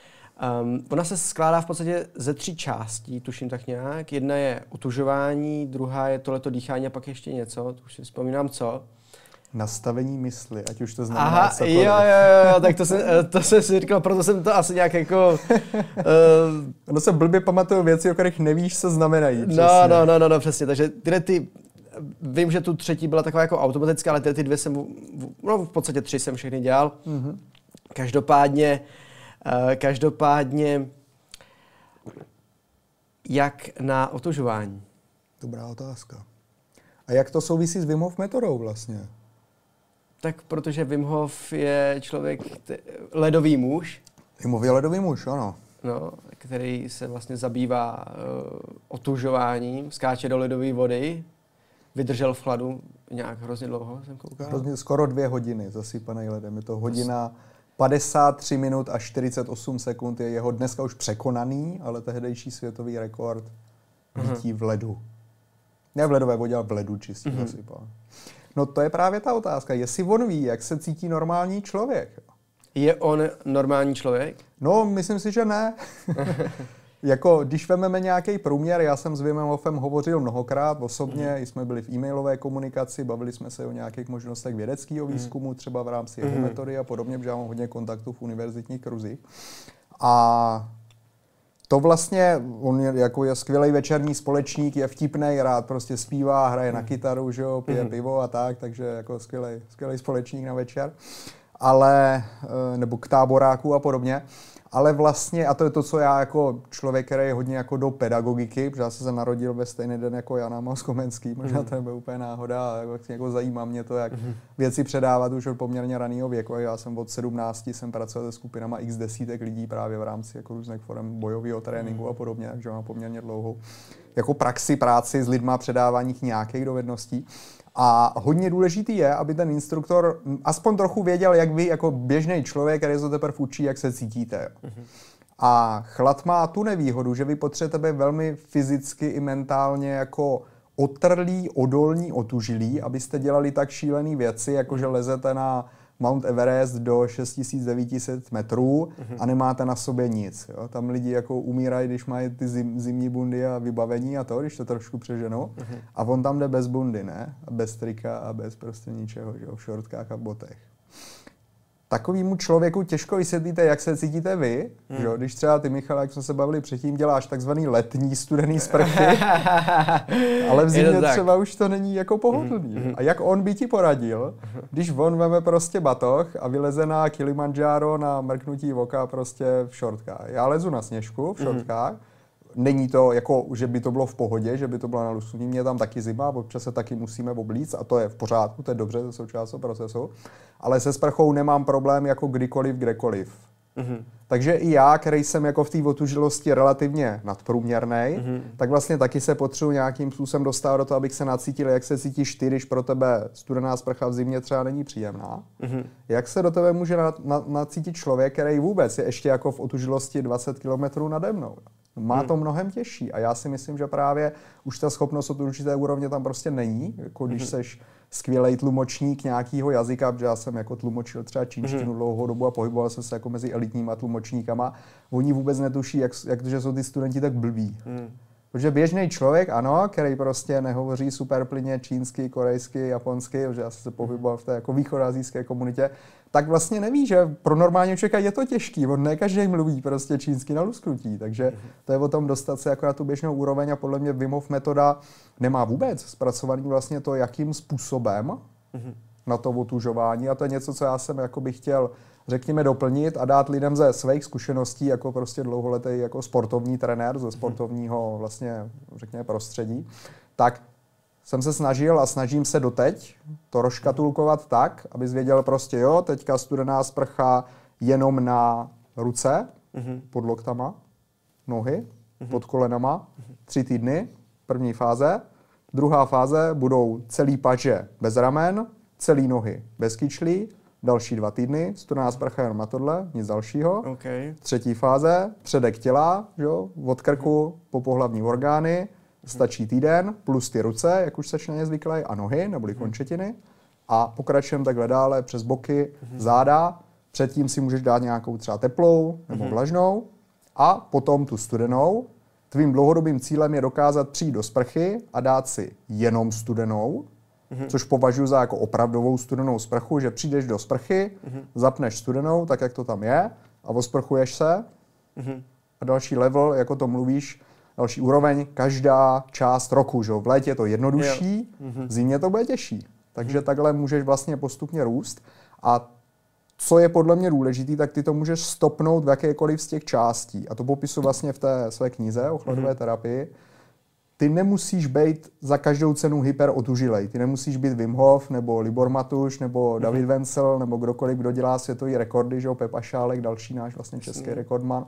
Um, ona se skládá v podstatě ze tří částí, tuším tak nějak. Jedna je otužování, druhá je tohleto dýchání a pak ještě něco, to už si vzpomínám co. Nastavení mysli, ať už to znamená Aha, cokoliv. jo, jo, jo, tak to jsem, to jsem si říkal, proto jsem to asi nějak jako... Uh, ono se blbě pamatují věci, o kterých nevíš, co znamenají. No, no, no, no, no, přesně, takže tyhle ty vím, že tu třetí byla taková jako automatická, ale ty, ty dvě jsem, no v podstatě tři jsem všechny dělal. Mm-hmm. Každopádně, uh, každopádně, jak na otužování? Dobrá otázka. A jak to souvisí s Wim Hof metodou vlastně? Tak protože Wim Hof je člověk, t- ledový muž. Wim Hof je ledový muž, ano. No, který se vlastně zabývá uh, otužováním, skáče do ledové vody, vydržel v chladu nějak hrozně dlouho, jsem koukal. Hrozně, skoro dvě hodiny zasypaný ledem. Je to hodina padesát tři minut a čtyřicet osm sekund. Je jeho dneska už překonaný, ale tehdejší světový rekord bytí v ledu. Ne v ledové vodě, ale v ledu čistě mm-hmm. zasypal. No to je právě ta otázka. Jestli on ví, jak se cítí normální člověk. Je on normální člověk? No, myslím si, že ne. Jako, když vezmeme nějaký průměr, já jsem s Wimem Hofem hovořil mnohokrát osobně, mm. jsme byli v e-mailové komunikaci, bavili jsme se o nějakých možnostech vědeckého výzkumu, třeba v rámci jeho mm. metody a podobně, protože já mám hodně kontaktů v univerzitních kruzích. A to vlastně, on je, jako je skvělý večerní společník, je vtipnej, rád prostě zpívá, hraje mm. na kytaru, že jo, pije mm. pivo a tak, takže jako skvělý, skvělý společník na večer. Ale, nebo k táboráku a podobně. Ale vlastně, a to je to, co já jako člověk, který je hodně jako do pedagogiky, protože já jsem se narodil ve stejný den jako Jan Amos Komenský, možná to je úplně náhoda, ale jako, jako zajímá mě to, jak mm-hmm. věci předávat už od poměrně raného věku. Já jsem od sedmnácti jsem pracoval se skupinama x desítek lidí právě v rámci jako různých forem bojového tréninku mm-hmm. a podobně, takže mám poměrně dlouhou jako praxi, práci s lidma, předávání nějakých dovedností. A hodně důležitý je, aby ten instruktor aspoň trochu věděl, jak vy jako běžný člověk, který se teprve učí, jak se cítíte. Mm-hmm. A chlad má tu nevýhodu, že vy potřebujete být velmi fyzicky i mentálně jako otrlí, odolní, otužilí, abyste dělali tak šílené věci, jako že lezete na Mount Everest do šest tisíc devět set metrů mm-hmm. a nemáte na sobě nic. Jo? Tam lidi jako umírají, když mají ty zim, zimní bundy a vybavení a to, když to trošku přeženou. Mm-hmm. A on tam jde bez bundy, ne? A bez trika a bez prostě ničeho, že jo? V šortkách a botech. Takovýmu člověku těžko vysvětlíte, jak se cítíte vy, hmm. že? Když třeba ty, Michal, jak jsme se bavili předtím, děláš takzvaný letní studený sprchy, ale v zimě třeba už to není jako pohodlný. Hmm. A jak on by ti poradil, když on veme prostě batoh a vyleze na Kilimanjaro na mrknutí oka prostě v šortkách. Já lezu na sněžku v šortkách, hmm. Není to jako, že by to bylo v pohodě, že by to bylo na lusknutí. Mě tam taky zima, občas se taky musíme oblíct a to je v pořádku, to je dobře, to je součást procesu. Ale se sprchou nemám problém jako kdykoliv, kdekoliv. Mm-hmm. Takže i já, který jsem jako v té otužilosti relativně nadprůměrnej, mm-hmm. tak vlastně taky se potřebuji nějakým způsobem dostat do toho, abych se nacítil, jak se cítíš ty, když pro tebe studená sprcha v zimě třeba není příjemná. Mm-hmm. Jak se do tebe může na, na, nacítit člověk, který vůbec je ještě jako v otužilosti dvacet kilometrů nade mnou. Má to mnohem těžší a já si myslím, že právě už ta schopnost od určité úrovně tam prostě není, jako když mm-hmm. seš skvělej tlumočník nějakého jazyka, protože já jsem jako tlumočil třeba čínštinu mm-hmm. dlouhou dobu a pohyboval jsem se jako mezi elitníma tlumočníkama. Oni vůbec netuší, jak, jak že jsou ty studenti tak blbí. Mm. Protože běžný člověk, ano, který prostě nehovoří super plyně čínsky, korejsky, japonsky, protože já jsem se pohyboval v té jako východoasijské komunitě, tak vlastně neví, že pro normálního člověka je to těžký, on ne každý mluví prostě čínsky na lusknutí, takže to je o tom dostat se jako na tu běžnou úroveň a podle mě Wim Hof metoda nemá vůbec zpracovaný vlastně to, jakým způsobem mm-hmm. na to otužování a to je něco, co já jsem jako bych chtěl řekněme doplnit a dát lidem ze svých zkušeností jako prostě dlouholetý jako sportovní trenér ze sportovního vlastně řekněme prostředí, tak jsem se snažil a snažím se doteď to rozškatulkovat tak, abys věděl prostě jo, teďka studená sprcha jenom na ruce, mm-hmm. pod loktama, nohy, mm-hmm. pod kolenama, tři týdny, první fáze, druhá fáze budou celý paže bez ramen, celý nohy bez kyčlí, další dva týdny, studená sprcha jenom na tohle, nic dalšího. Okay. Třetí fáze, předek těla, jo, od krku po pohlavní orgány, stačí týden, plus ty ruce, jak už seš na ně zvyklý, a nohy, neboli končetiny. A pokračujeme takhle dále přes boky, záda. Předtím si můžeš dát nějakou třeba teplou nebo vlažnou. A potom tu studenou. Tvým dlouhodobým cílem je dokázat přijít do sprchy a dát si jenom studenou, mm-hmm. což považuji za jako opravdovou studenou sprchu, že přijdeš do sprchy, mm-hmm. zapneš studenou, tak jak to tam je, a osprchuješ se. Mm-hmm. A další level, jako to mluvíš, další úroveň, každá část roku. Že? V létě je to jednodušší, v zimě to bude těžší. Takže takhle můžeš vlastně postupně růst. A co je podle mě důležitý, tak ty to můžeš stopnout v jakékoliv z těch částí. A to popisu vlastně v té své knize o chladové terapii. Ty nemusíš být za každou cenu hyperotužilej. Ty nemusíš být Wim Hof, nebo Libor Matuš, nebo David Vencel, nebo kdokoliv, kdo dělá světový rekordy, že jo, Pepa Šálek, další náš vlastně český rekordman.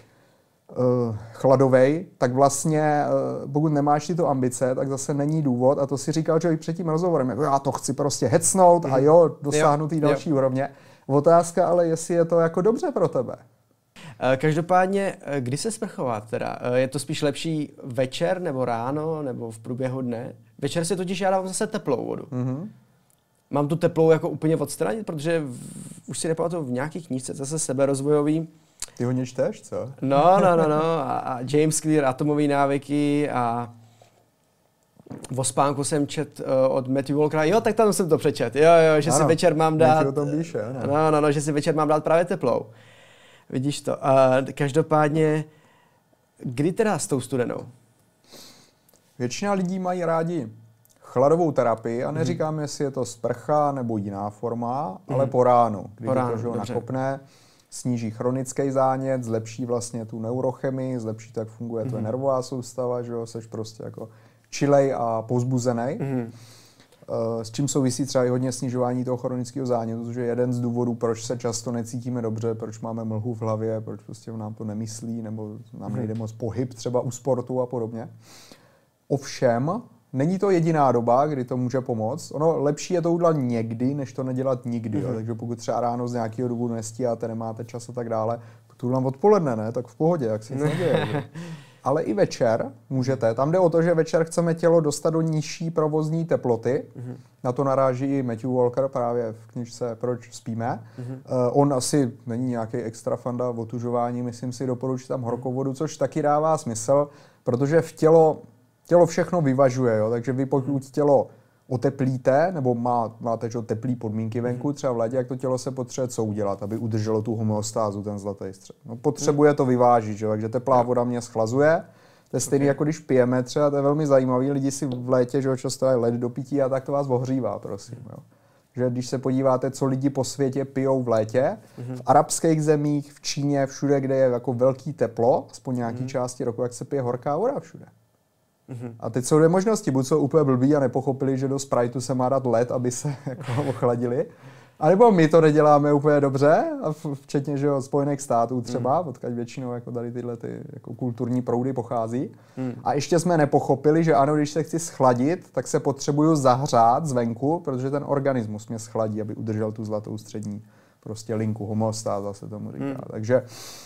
Uh, chladovej, tak vlastně uh, pokud nemáš tyto ambice, tak zase není důvod, a to si říkal člověk před tím rozhovorem, jako já to chci prostě hecnout a jo, dosáhnout té další jo. úrovně. Otázka ale, jestli je to jako dobře pro tebe. Každopádně, kdy se sprchovat teda? Je to spíš lepší večer nebo ráno nebo v průběhu dne? Večer si totiž já dávám zase teplou vodu. Mm-hmm. Mám tu teplou jako úplně odstranit, protože v, už si nepamatuju v nějaký knížce, zase seberozvojový. Ty ho čteš, co? No, no, no, no. A, a James Clear, atomové návyky a o spánku jsem čet uh, od Matthew Walkera. Jo, tak tam jsem to přečet. Jo, jo, že ano, si večer mám dát... o tom píše, ano. No, no, no, že si večer mám dát právě teplou. Vidíš to. Uh, každopádně, kdy teda s tou studenou? Většina lidí mají rádi chladovou terapii a neříkám, mm. jestli je to sprcha nebo jiná forma, mm. ale po ránu, kdy to nakopne, sníží chronický zánět, zlepší vlastně tu neurochemii, zlepší to, jak funguje mm. tvoje nervová soustava, že jo, seš prostě jako chilej a povzbuzenej. Mm. S čím souvisí třeba i hodně snižování toho chronického zánětu, což je jeden z důvodů, proč se často necítíme dobře, proč máme mlhu v hlavě, proč prostě nám to nemyslí, nebo nám nejde moc pohyb třeba u sportu a podobně. Ovšem, není to jediná doba, kdy to může pomoct. Ono lepší je to udělat někdy, než to nedělat nikdy. Mm-hmm. Takže pokud třeba ráno z nějakého důvodu nestíháte, nemáte čas a tak dále, to udělám odpoledne, ne? Tak v pohodě, jak se nic neděje. Ale i večer můžete. Tam jde o to, že večer chceme tělo dostat do nižší provozní teploty. Mm-hmm. Na to naráží i Matthew Walker právě v knižce Proč spíme. Mm-hmm. Uh, on asi není nějaký extra fanda v otužování, myslím si, doporučit tam horkou vodu, což taky dává smysl, protože v tělo, tělo všechno vyvažuje. Jo? Takže vy pokud tělo oteplíte, nebo má, máte čo, teplý podmínky venku, třeba v létě, jak to tělo se potřebuje co udělat, aby udrželo tu homeostázu, ten zlatý střed. No, potřebuje to vyvážit, že? Takže teplá voda mě schlazuje. To je stejný, okay. jako když pijeme třeba, to je velmi zajímavý. Lidi si v létě, že často dají led do pití a tak to vás ohřívá, prosím. Jo? Že když se podíváte, co lidi po světě pijou v létě, mm-hmm. v arabských zemích, v Číně, všude, kde je jako velký teplo, aspoň nějaký mm-hmm. části roku, jak se pije horká voda všude. Mm-hmm. A teď jsou dvě možnosti, buď jsou úplně blbí a nepochopili, že do Spriteu se má dát led, aby se jako ochladili, a nebo my to neděláme úplně dobře, a včetně že Spojených států třeba, mm. odkud většinou jako tady tyhle ty, jako kulturní proudy pochází. Mm. A ještě jsme nepochopili, že ano, když se chci schladit, tak se potřebuju zahřát zvenku, protože ten organismus mě schladí, aby udržel tu zlatou střední prostě linku, homeostáza se tomu říká. Mm. Takže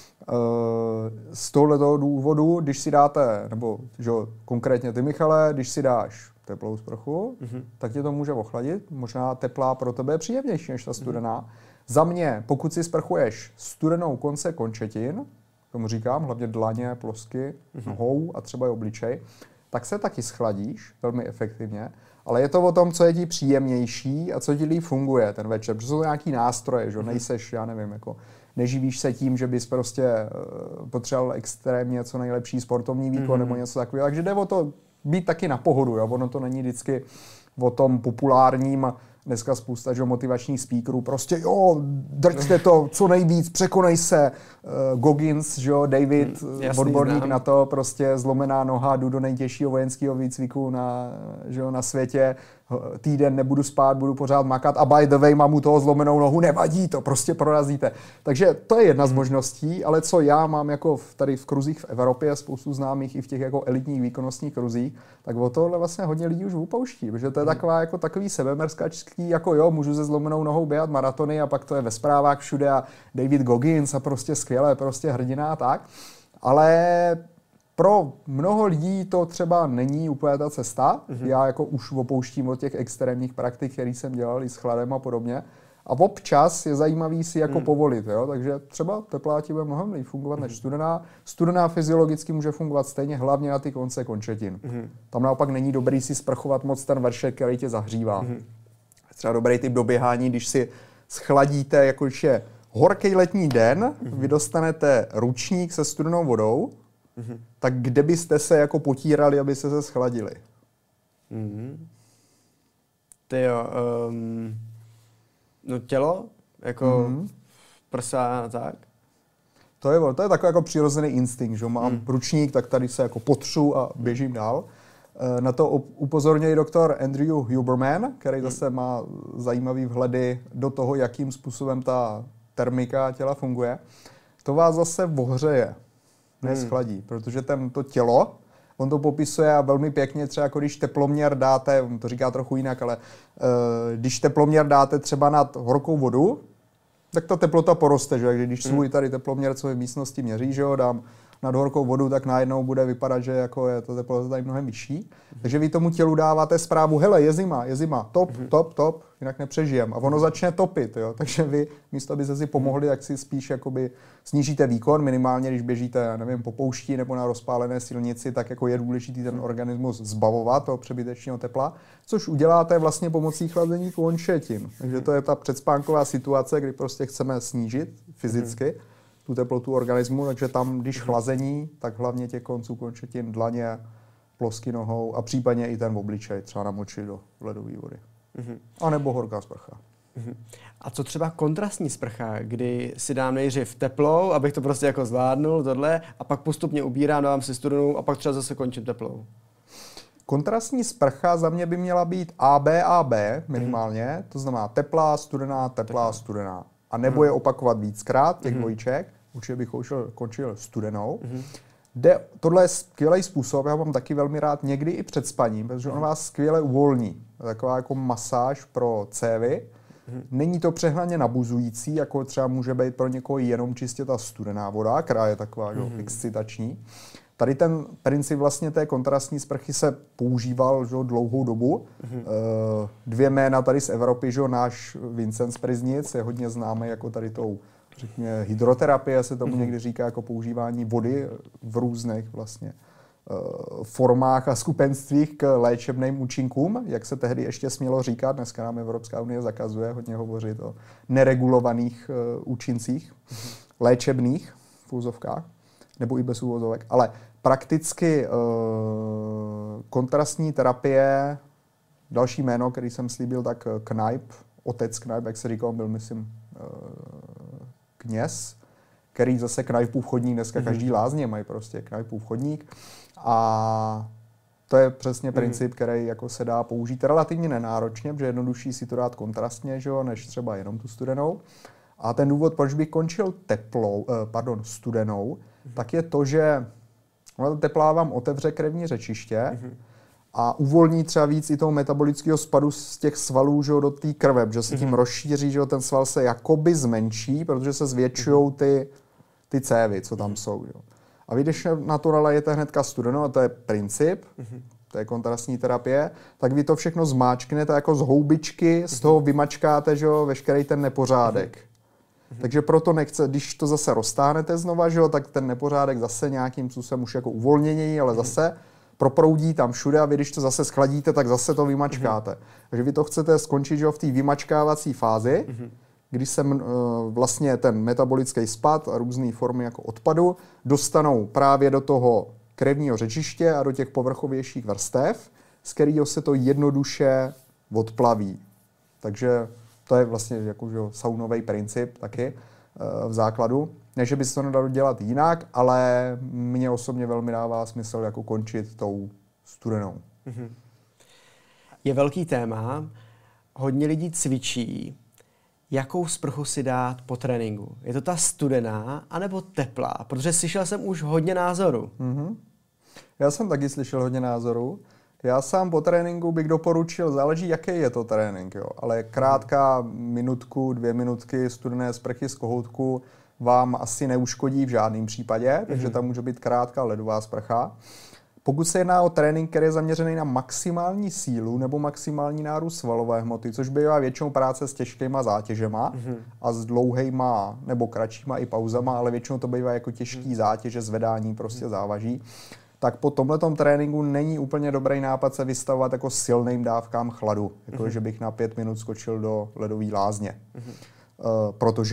z tohoto důvodu, když si dáte, nebo že konkrétně ty, Michale, když si dáš teplou sprchu, mm-hmm. tak tě to může ochladit. Možná teplá pro tebe je příjemnější než ta studená. Mm-hmm. Za mě, pokud si sprchuješ studenou konce končetin, tomu říkám, hlavně dlaně, plosky, mm-hmm. nohou a třeba i obličej, tak se taky schladíš velmi efektivně. Ale je to o tom, co je ti příjemnější a co ti líp funguje ten večer. Protože jsou nějaký nástroje, že mm-hmm. nejseš, já nevím, jako neživíš se tím, že bys prostě uh, potřeboval extrémně co nejlepší sportovní výkon mm-hmm. nebo něco takového. Takže jde o to být taky na pohodu. Jo? Ono to není vždycky o tom populárním, dneska spousta že, motivačních speakerů, prostě jo, drťte to co nejvíc, překonej se. Uh, Goggins, že, David, mm, jasný, odborník znám. Na to, prostě zlomená noha, jdu do nejtěžšího vojenského výcviku na, že, na světě, týden nebudu spát, budu pořád makat a by the way, mám u toho zlomenou nohu, nevadí to, prostě prorazíte. Takže to je jedna z možností, ale co já mám jako v, tady v kruzích v Evropě, spoustu známých i v těch jako elitních výkonnostních kruzích, tak o tohle vlastně hodně lidí už upouští, protože to je taková jako takový sebemrskačský, jako jo, můžu se zlomenou nohou běhat maratony a pak to je ve zprávách všude a David Goggins a prostě skvěle, prostě hrdina a tak. Ale pro mnoho lidí to třeba není úplně ta cesta. Mm-hmm. Já jako už opouštím od těch extrémních praktik, který jsem dělal i s chladem a podobně. A občas je zajímavý si jako mm. povolit. Jo? Takže třeba teplá ti bude mnohem líp fungovat mm. než studená. Studená fyziologicky může fungovat stejně, hlavně na ty konce končetin. Mm. Tam naopak není dobrý si sprchovat moc ten vršek, který tě zahřívá. Mm. Třeba dobrý typ do běhání, když si schladíte, jako když je horký letní den, mm. vy dostanete ručník se studenou vodou, Mm-hmm. Tak kde byste se jako potírali, abyste se schladili? Mm-hmm. Ty jo, um, no tělo, jako mm-hmm. prsa a tak. To je, to je takový jako přirozený instinkt, že mám mm. ručník, tak tady se jako potřu a běžím dál. Na to upozorňuje doktor Andrew Huberman, který zase má zajímavý vhledy do toho, jakým způsobem ta termika těla funguje. To vás zase ohřeje, neschladí, hmm. protože ten, to tělo, on to popisuje a velmi pěkně, třeba jako když teploměr dáte, on to říká trochu jinak, ale uh, když teploměr dáte třeba nad horkou vodu, tak ta teplota poroste, že? Když svůj tady teploměr, co v místnosti měří, že jo, dám nad horkou vodu, tak najednou bude vypadat, že jako je to teplota tady mnohem vyšší. Takže vy tomu tělu dáváte zprávu, hele, je zima, je zima, top, mm-hmm. top, top, jinak nepřežijem. A ono začne topit, jo. Takže vy místo, abyste si pomohli, tak si spíš jakoby snížíte výkon, minimálně když běžíte, já nevím, po poušti nebo na rozpálené silnici, tak jako je důležitý ten organismus zbavovat toho přebytečného tepla, což uděláte vlastně pomocí chlazení končetin. Takže to je ta předspánková situace, kdy prostě chceme snížit fyzicky mm-hmm. tu teplotu organismu, takže tam, když chlazení, tak hlavně těch konců končetin, dlaně, plosky nohou a případně i ten obličej třeba namočit do ledové vody. Mm-hmm. A nebo horká sprcha. Mm-hmm. A co třeba kontrastní sprcha, kdy si dám nejdřív teplou, abych to prostě jako zvládnul, tohle, a pak postupně ubírám, dávám si studenou a pak třeba zase končím teplou. Kontrastní sprcha za mě by měla být A B A B minimálně, mm-hmm. to znamená teplá, studená, teplá, Teplá. studená. A nebo mm-hmm. je opakovat víckrát, těch mm-hmm. dvojček. Určitě bych končil, končil studenou. Mm-hmm. De, tohle je skvělý způsob, já mám taky velmi rád někdy i před spaním, protože mm-hmm. on vás skvěle uvolní. Taková jako masáž pro cévy. Mm-hmm. Není to přehnaně nabuzující, jako třeba může být pro někoho jenom čistě ta studená voda, která je taková mm-hmm. excitační. Tady ten princip vlastně té kontrastní sprchy se používal že, dlouhou dobu. Mm-hmm. Dvě jména tady z Evropy, že, náš Vincent z Priznic je hodně známý jako tady tou řekně, hydroterapie, se tomu mm-hmm. někdy říká jako používání vody v různých vlastně formách a skupenstvích k léčebným účinkům, jak se tehdy ještě smělo říkat. Dneska nám Evropská unie zakazuje hodně hovořit o neregulovaných účincích, mm-hmm. léčebných v úzovkách, nebo i bez úvozovek. Ale prakticky uh, kontrastní terapie, další jméno, který jsem slíbil, tak Knajp, otec Knajp, jak se říkal, byl, myslím, uh, kněz, který zase Knajpův chodník, dneska mm-hmm. každý lázně mají prostě Knajpův chodník. A to je přesně princip, mm-hmm. který jako se dá použít relativně nenáročně, protože jednodušší si to dát kontrastně, že jo, než třeba jenom tu studenou. A ten důvod, proč bych končil teplou, uh, pardon, studenou, mm-hmm. tak je to, že teplá vám otevře krevní řečiště mm-hmm. a uvolní třeba víc i toho metabolického spadu z těch svalů že, do té krve, že se tím mm-hmm. rozšíří, že ten sval se jakoby zmenší, protože se zvětšují ty, ty cévy, co tam mm-hmm. jsou. Že. A vy, když na to nalejete hnedka studenou, a to je princip, mm-hmm. to je kontrastní terapie, tak vy to všechno zmáčknete jako z houbičky, mm-hmm. z toho vymačkáte že, veškerý ten nepořádek. Mm-hmm. Takže proto nechce, když to zase roztáhnete znova, že jo, tak ten nepořádek zase nějakým způsobem už jako uvolněnějí, ale zase proproudí tam všude a vy když to zase schladíte, tak zase to vymačkáte. Mm-hmm. Takže vy to chcete skončit že jo, v té vymačkávací fázi, mm-hmm. kdy se uh, vlastně ten metabolický spad a různé formy jako odpadu dostanou právě do toho krevního řečiště a do těch povrchovějších vrstev, z kterého se to jednoduše odplaví. Takže to je vlastně jako, že, saunový princip taky uh, v základu. Ne, že by se to nedalo dělat jinak, ale mně osobně velmi dává smysl jako končit tou studenou. Mm-hmm. Je velký téma, hodně lidí cvičí, jakou sprchu si dát po tréninku. Je to ta studená anebo teplá? Protože slyšel jsem už hodně názorů. Mm-hmm. Já jsem taky slyšel hodně názorů. Já sám po tréninku bych doporučil, záleží, jaký je to trénink, jo. Ale krátká minutku, dvě minutky studené sprchy z kohoutku vám asi neuškodí v žádném případě, takže tam může být krátká ledová sprcha. Pokud se jedná o trénink, který je zaměřený na maximální sílu nebo maximální nárůst svalové hmoty, což bývá většinou práce s těžkýma zátěžema mm-hmm. a s dlouhejma nebo kratšíma i pauzama, ale většinou to bývá jako těžký zátěže, zvedání prostě závaží, tak po tomhletom tréninku není úplně dobrý nápad se vystavovat jako silným dávkám chladu, jako mm-hmm. že bych na pět minut skočil do ledové lázně. Mm-hmm. Uh, protože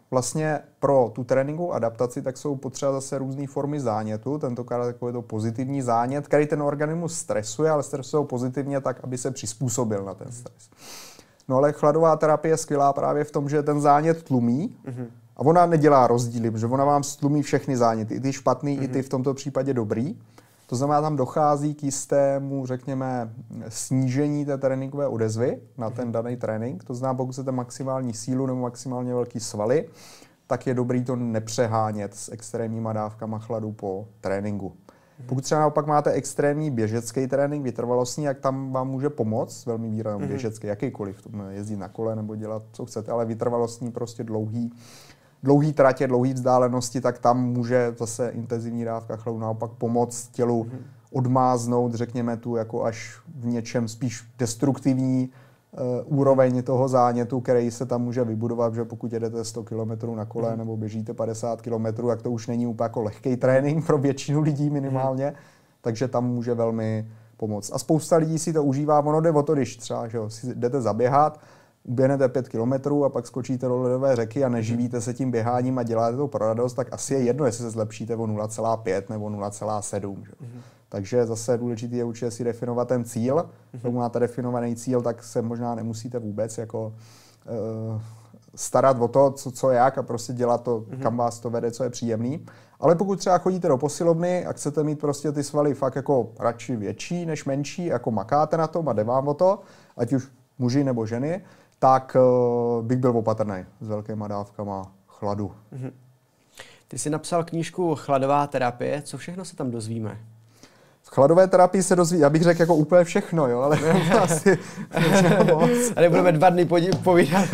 vlastně pro tu tréninkovou adaptaci tak jsou potřeba zase různé formy zánětu, tentokrát takový to pozitivní zánět, který ten organismus stresuje, ale stresuje ho pozitivně tak, aby se přizpůsobil na ten stres. No ale chladová terapie je skvělá právě v tom, že ten zánět tlumí a ona nedělá rozdíly, protože ona vám stlumí všechny záněty, i ty špatný, mm-hmm. i ty v tomto případě dobrý. To znamená, tam dochází k jistému, řekněme, snížení té tréninkové odezvy na ten daný trénink. To znamená, pokud chcete maximální sílu nebo maximálně velký svaly, tak je dobrý to nepřehánět s extrémníma dávkama chladu po tréninku. Pokud třeba naopak máte extrémní běžecký trénink, vytrvalostní, jak tam vám může pomoct, velmi výrazný běžecký, jakýkoliv, jezdit na kole nebo dělat, co chcete, ale vytrvalostní, prostě dlouhý, dlouhý tratě, dlouhý vzdálenosti, tak tam může zase intenzivní dávka chladu naopak pomoct tělu mm-hmm. odmáznout, řekněme tu jako až v něčem spíš destruktivní uh, úroveň toho zánětu, který se tam může vybudovat, že pokud jedete sto kilometrů na kole mm-hmm. nebo běžíte padesát kilometrů, tak to už není úplně jako lehký trénink pro většinu lidí minimálně, mm-hmm. takže tam může velmi pomoct. A spousta lidí si to užívá, ono jde o to, když třeba že jo, si jdete zaběhat, uběhnete pět kilometrů a pak skočíte do ledové řeky a neživíte se tím běháním a děláte to pro radost, tak asi je jedno, jestli se zlepšíte o nula celá pět nebo nula celá sedm. Mm-hmm. Takže zase důležité je určitě si definovat ten cíl. Mm-hmm. Pokud máte definovaný cíl, tak se možná nemusíte vůbec jako uh, starat o to, co, co jak a prostě dělat to, mm-hmm. kam vás to vede, co je příjemný. Ale pokud třeba chodíte do posilovny a chcete mít prostě ty svaly fakt jako radši větší než menší, jako makáte na tom a jde vám o to, ať už muži nebo ženy, tak uh, bych byl opatrný s velkýma dávkama chladu. Mm-hmm. Ty jsi napsal knížku Chladová terapie. Co všechno se tam dozvíme? V chladové terapii se dozví, já bych řekl jako úplně všechno, jo, ale asi moc. A nebudeme dva dny podí- povídat.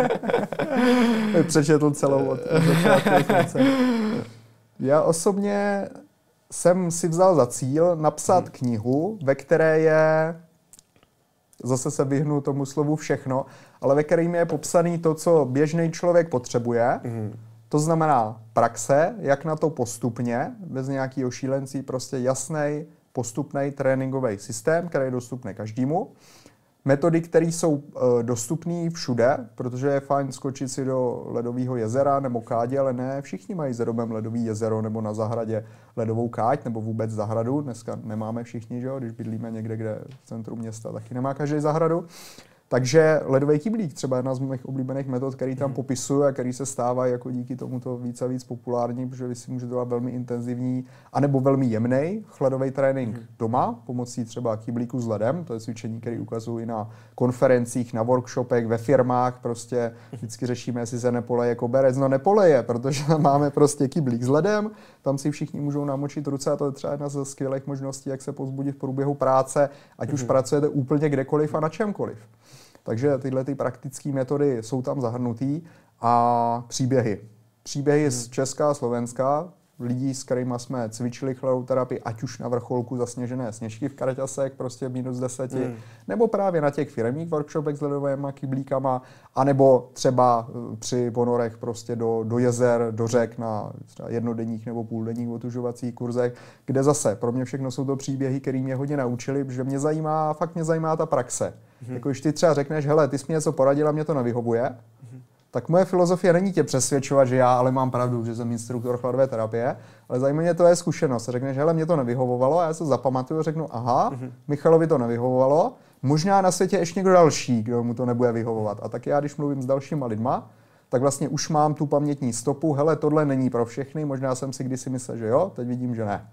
Přečetl celou od začátku konce. Já osobně jsem si vzal za cíl napsat hmm. knihu, ve které je, zase se vyhnu tomu slovu všechno, ale ve kterým je popsaný to, co běžný člověk potřebuje. Mm. To znamená praxe, jak na to postupně, bez nějakého šílencí, prostě jasný, postupný tréninkový systém, který je dostupný každému. Metody, které jsou e, dostupné všude, protože je fajn skočit si do ledového jezera nebo kádě, ale ne všichni mají za domem ledový jezero nebo na zahradě ledovou káď nebo vůbec zahradu. Dneska nemáme všichni, že jo? Když bydlíme někde, kde v centru města, taky nemá každý zahradu. Takže ledový kyblík, třeba jedna z mých oblíbených metod, který tam popisuju a který se stává jako díky tomuto víc a víc populární, protože vy si můžete dělat velmi intenzivní anebo velmi jemný chladový trénink hmm. doma pomocí třeba kyblíku s ledem. To je cvičení, které ukazují na konferencích, na workshopech, ve firmách. Prostě vždycky řešíme, jestli se nepoleje koberec. No nepoleje, protože máme prostě kyblík s ledem, tam si všichni můžou namočit ruce a to je třeba jedna ze skvělých možností, jak se povzbudit v průběhu práce, ať hmm. už pracujete úplně kdekoliv a na čemkoliv. Takže tyhle ty praktické metody jsou tam zahrnutý a příběhy. Příběhy hmm. z Česka a Slovenska, lidí, s kterými jsme cvičili chladovou terapii, ať už na vrcholku zasněžené sněžky v Karťasech, prostě minus deseti, hmm. nebo právě na těch firemních workshopech s ledovými kyblíkama, anebo třeba při ponorech prostě do, do jezer, do řek na třeba jednodenních nebo půldenních otužovacích kurzech, kde zase pro mě všechno jsou to příběhy, které mě hodně naučili, protože mě zajímá, fakt mě zajímá ta praxe. Hmm. Jako když ty třeba řekneš, hele, ty jsi mi něco poradil a mě to nevyhovuje, hmm. tak moje filozofie není tě přesvědčovat, že já ale mám pravdu, že jsem instruktor chladové terapie, ale zajímá mě to je zkušenost. Řekneš, hele, mě to nevyhovovalo a já se zapamatuju a řeknu, aha, mm-hmm. Michalovi to nevyhovovalo, možná na světě ještě někdo další, kdo mu to nebude vyhovovat. A tak já, když mluvím s dalšíma lidma, tak vlastně už mám tu pamětní stopu, hele, tohle není pro všechny, možná jsem si kdysi myslel, že jo, teď vidím, že ne.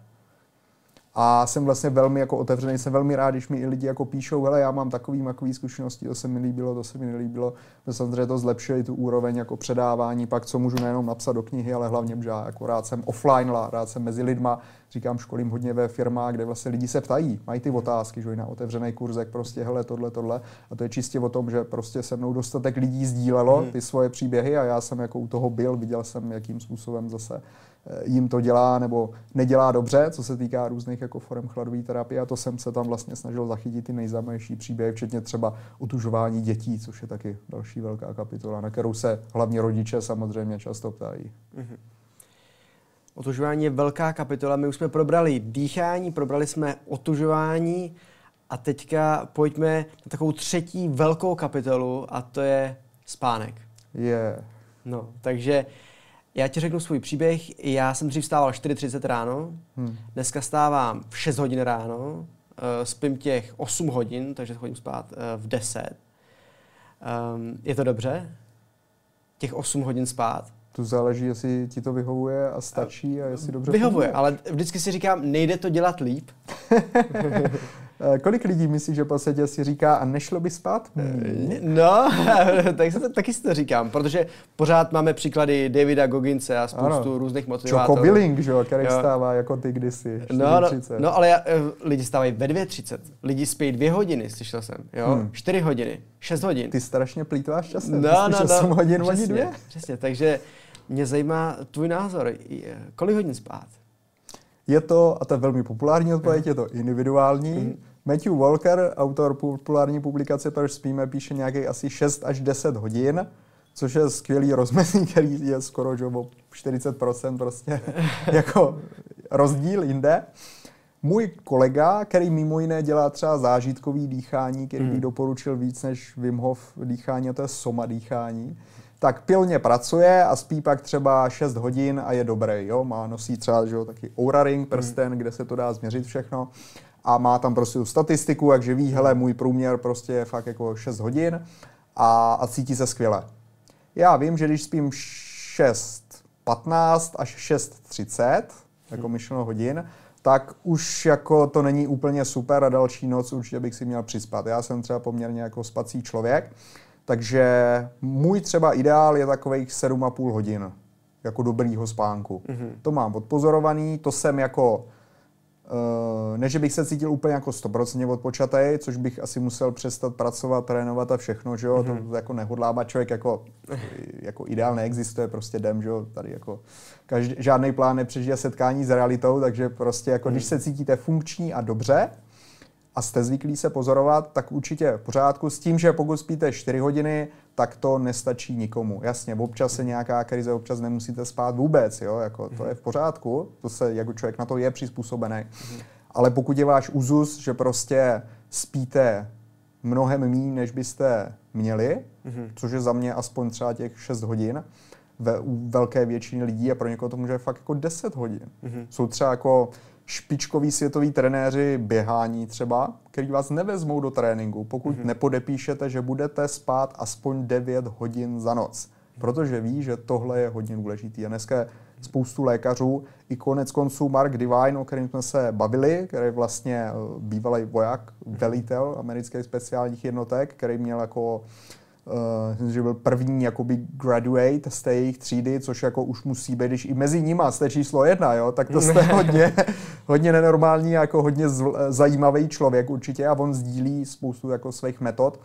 A jsem vlastně velmi jako otevřený, jsem velmi rád, když mi i lidi jako píšou, hele, já mám takový makový zkušenosti, to se mi líbilo, to se mi nelíbilo. To samozřejmě to zlepšuje tu úroveň jako předávání, pak co můžu nejenom napsat do knihy, ale hlavně, že já jako rád jsem offline, rád jsem mezi lidma, říkám, školím hodně ve firmách, kde vlastně lidi se ptají, mají ty otázky, že na otevřený kurzek, prostě hele, tohle, tohle. A to je čistě o tom, že prostě se mnou dostatek lidí sdílelo ty svoje příběhy a já jsem jako u toho byl, viděl jsem, jakým způsobem zase jim to dělá nebo nedělá dobře, co se týká různých jako forem chladové terapie a to jsem se tam vlastně snažil zachytit ty nejzajímavější příběhy, včetně třeba utužování dětí, což je taky další velká kapitola, na kterou se hlavně rodiče samozřejmě často ptají. Mm-hmm. Otužování je velká kapitola, my už jsme probrali dýchání, probrali jsme otužování a teďka pojďme na takovou třetí velkou kapitolu a to je spánek. Je. No, takže já ti řeknu svůj příběh. Já jsem dřív vstával čtyři třicet ráno, hmm. dneska stávám v šest hodin ráno, uh, spím těch osm hodin, takže chodím spát uh, v deset. Um, je to dobře? Těch osm hodin spát? To záleží, jestli ti to vyhovuje a stačí a jestli dobře vyhovuje, funguje. Ale vždycky si říkám, nejde to dělat líp. Kolik lidí myslíš, že po světě si říká, a nešlo by spát? Hmm. No, tak se to, taky si to říkám, protože pořád máme příklady Davida Gogginse a spoustu ano. různých motivátorů. Jocko Willink, že jo, který jo. stává jako ty kdysi. No, no, no, ale já, lidi stávají ve dvě třicet. Lidi spí dvě hodiny, slyšel jsem. Jo? Hmm. čtyři hodiny, šest hodin. Ty strašně plýtváš časem. No, no, no. osm hodin, přesně, dvě. Přesně, takže mě zajímá tvůj názor. Kolik hodin spát? Je to, a to je velmi populární odpověď, uh-huh. je to individuální. Uh-huh. Matthew Walker, autor populární publikace Proč spíme, píše nějakých asi šest až deset hodin, což je skvělý rozmezí, který je skoro že o čtyřicet procent prostě jako rozdíl jinde. Můj kolega, který mimo jiné dělá třeba zážitkový dýchání, který bych hmm. doporučil víc než Wim Hof dýchání, a to je soma dýchání, tak pilně pracuje a spí pak třeba šest hodin a je dobrý. Jo? Má nosí třeba že jo, taky Oura Ring, prsten, hmm. kde se to dá změřit všechno. A má tam prostě tu statistiku, takže ví, hele, můj průměr prostě je fakt jako šest hodin a, a cítí se skvěle. Já vím, že když spím šest patnáct až šest třicet, jako myšleno hodin, tak už jako to není úplně super a další noc určitě bych si měl přispat. Já jsem třeba poměrně jako spací člověk, takže můj třeba ideál je takových sedm a půl hodin, jako dobrýho spánku. Mm-hmm. To mám odpozorovaný, to jsem jako Uh, ne, že bych se cítil úplně jako sto procent odpočatej, což bych asi musel přestat pracovat, trénovat a všechno, že jo, mm-hmm. to jako nehodlá člověk jako, jako ideál neexistuje, prostě jdem, že jo, tady jako každý, žádný plán nepřežije setkání s realitou, takže prostě jako mm. když se cítíte funkční a dobře a jste zvyklí se pozorovat, tak určitě v pořádku s tím, že pokud spíte čtyři hodiny, tak to nestačí nikomu. Jasně, občas se nějaká krize, občas nemusíte spát vůbec, jo, jako to je v pořádku, to se, jako člověk na to je přizpůsobený. Mm. Ale pokud je váš úzus, že prostě spíte mnohem méně, než byste měli, mm. což je za mě aspoň třeba těch šest hodin, ve, u velké většiny lidí a pro někoho to může fakt jako deset hodin. Mm. Jsou třeba jako špičkoví světoví trenéři běhání třeba, který vás nevezmou do tréninku, pokud mm-hmm. nepodepíšete, že budete spát aspoň devět hodin za noc. Protože ví, že tohle je hodně důležitý. A dneska je spoustu lékařů, i konec konců Mark Divine, o kterém jsme se bavili, který je vlastně bývalý voják, velitel amerických speciálních jednotek, který měl jako Uh, že byl první jakoby graduate z té jejich třídy, což jako už musí být, když i mezi nima jste číslo jedna, jo, tak to jste hodně, hodně nenormální, jako hodně zl, zajímavý člověk určitě a on sdílí spoustu jako svých metod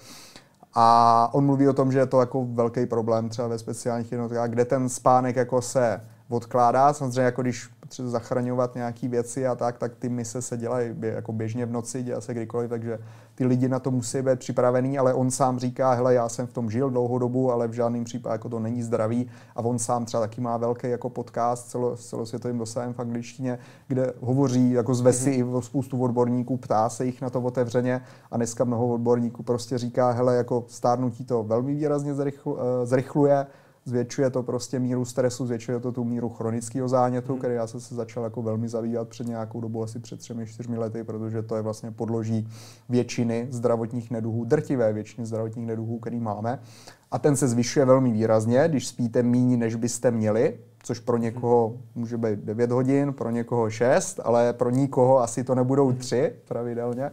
a on mluví o tom, že je to jako velký problém třeba ve speciálních jednotkách, kde ten spánek jako se odkládá, samozřejmě jako když potřebuje zachraňovat nějaké věci a tak, tak ty mise se dělají jako běžně v noci, dělá se kdykoliv, takže ty lidi na to musí být připravený, ale on sám říká, hele, já jsem v tom žil dlouhou dobu, ale v žádném případě jako to není zdravý a on sám třeba taky má velký jako podcast celo, s celosvětovým dosahem v angličtině, kde hovoří, jako zve si mm-hmm. i o spoustu odborníků, ptá se jich na to otevřeně a dneska mnoho odborníků prostě říká, hele, jako stárnutí to velmi výrazně zrychl, zrychluje, zvětšuje to prostě míru stresu, zvětšuje to tu míru chronického zánětu, mm. který já jsem se začal jako velmi zabývat před nějakou dobu, asi před třemi, čtyřmi lety, protože to je vlastně podloží většiny zdravotních neduhů, drtivé většiny zdravotních neduhů, který máme. A ten se zvyšuje velmi výrazně, když spíte méně, než byste měli, což pro někoho může být devět hodin, pro někoho šest, ale pro nikoho asi to nebudou tři pravidelně.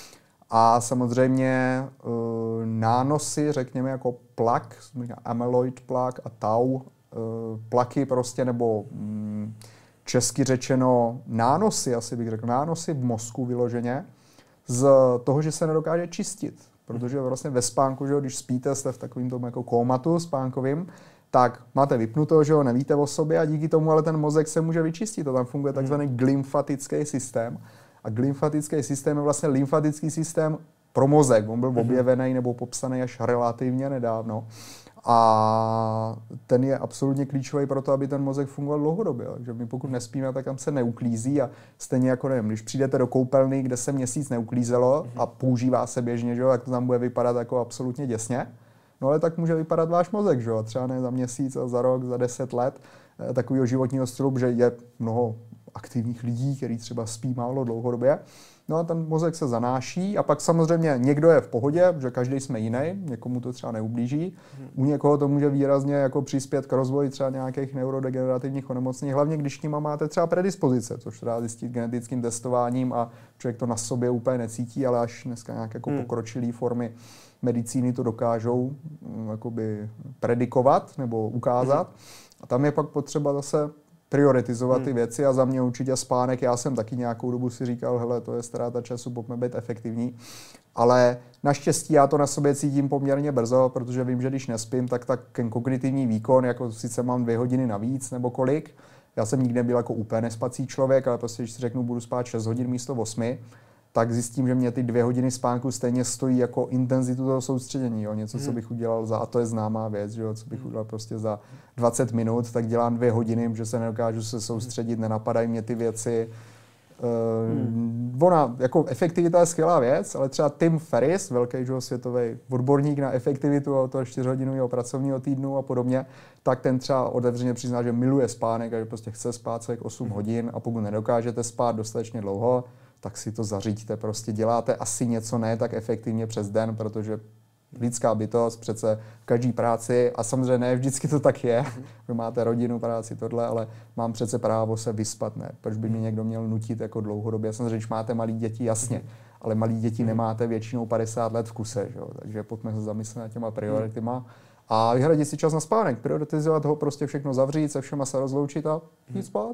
A samozřejmě uh, nánosy, řekněme jako plak, amyloid plak a tau, uh, plaky prostě, nebo um, česky řečeno nánosy, asi bych řekl, nánosy v mozku vyloženě, z toho, že se nedokáže čistit. Protože vlastně ve spánku, že když spíte, jste v takovým tom jako kómatu spánkovým, tak máte vypnuto, že jo, nevíte o sobě a díky tomu ale ten mozek se může vyčistit. To tam funguje takzvaný glymfatický systém. A glymfatický systém je vlastně lymfatický systém pro mozek. On byl objevený nebo popsaný až relativně nedávno. A ten je absolutně klíčový pro to, aby ten mozek fungoval dlouhodobě. Takže my pokud nespíme, tak tam se neuklízí a stejně jako nevím, když přijdete do koupelny, kde se měsíc neuklízelo a používá se běžně, že jo, tak to tam bude vypadat jako absolutně děsně. No ale tak může vypadat váš mozek, že jo? Třeba ne za měsíc a za rok, za deset let takového životního stylu, že je mnoho aktivních lidí, kteří třeba spí málo dlouhodobě. No a ten mozek se zanáší a pak samozřejmě někdo je v pohodě, že každý jsme jiný, někomu to třeba neublíží. U někoho to může výrazně jako přispět k rozvoji třeba nějakých neurodegenerativních onemocnění, hlavně když k nima máte třeba predispozice, což třeba zjistit genetickým testováním a člověk to na sobě úplně necítí, ale až dneska nějak jako hmm. pokročilý formy medicíny to dokážou um, jakoby predikovat nebo ukázat. Hmm. A tam je pak potřeba zase prioritizovat hmm. ty věci a za mě určitě spánek. Já jsem taky nějakou dobu si říkal, hele, to je ztráta času, pojďme být efektivní. Ale naštěstí já to na sobě cítím poměrně brzo, protože vím, že když nespím, tak tak ten kognitivní výkon, jako sice mám dvě hodiny navíc nebo kolik. Já jsem nikdy nebyl jako úplně nespací člověk, ale prostě když si řeknu, budu spát šest hodin místo osmi, tak zjistím, že mě ty dvě hodiny spánku stejně stojí jako intenzitu toho soustředění. Jo? Něco, hmm. co bych udělal za, a to je známá věc, že jo? Co bych udělal prostě za dvacet minut, tak dělám dvě hodiny, že se nedokážu se soustředit, nenapadají mě ty věci. Hmm. Uh, ona, jako efektivita je skvělá věc, ale třeba Tim Ferriss, velký že, světový odborník na efektivitu a toho čtyřhodinového pracovního týdnu a podobně, tak ten třeba otevřeně přizná, že miluje spánek a že prostě chce spát celých osm hmm. hodin a pokud nedokážete spát dostatečně dlouho, tak si to zařiďte, prostě děláte asi něco ne tak efektivně přes den, protože lidská bytost přece v každé práci, a samozřejmě ne vždycky to tak je, že máte rodinu, práci, tohle, ale mám přece právo se vyspat, ne? Proč by mě někdo měl nutit jako dlouhodobě? Samozřejmě, když máte malí děti, jasně, ale malí děti nemáte většinou padesát let v kuse, že? Takže pojďme se zamyslet nad těma prioritima a vyhradit si čas na spánek, prioritizovat ho, prostě všechno zavřít, se všema se rozloučit a jít spát.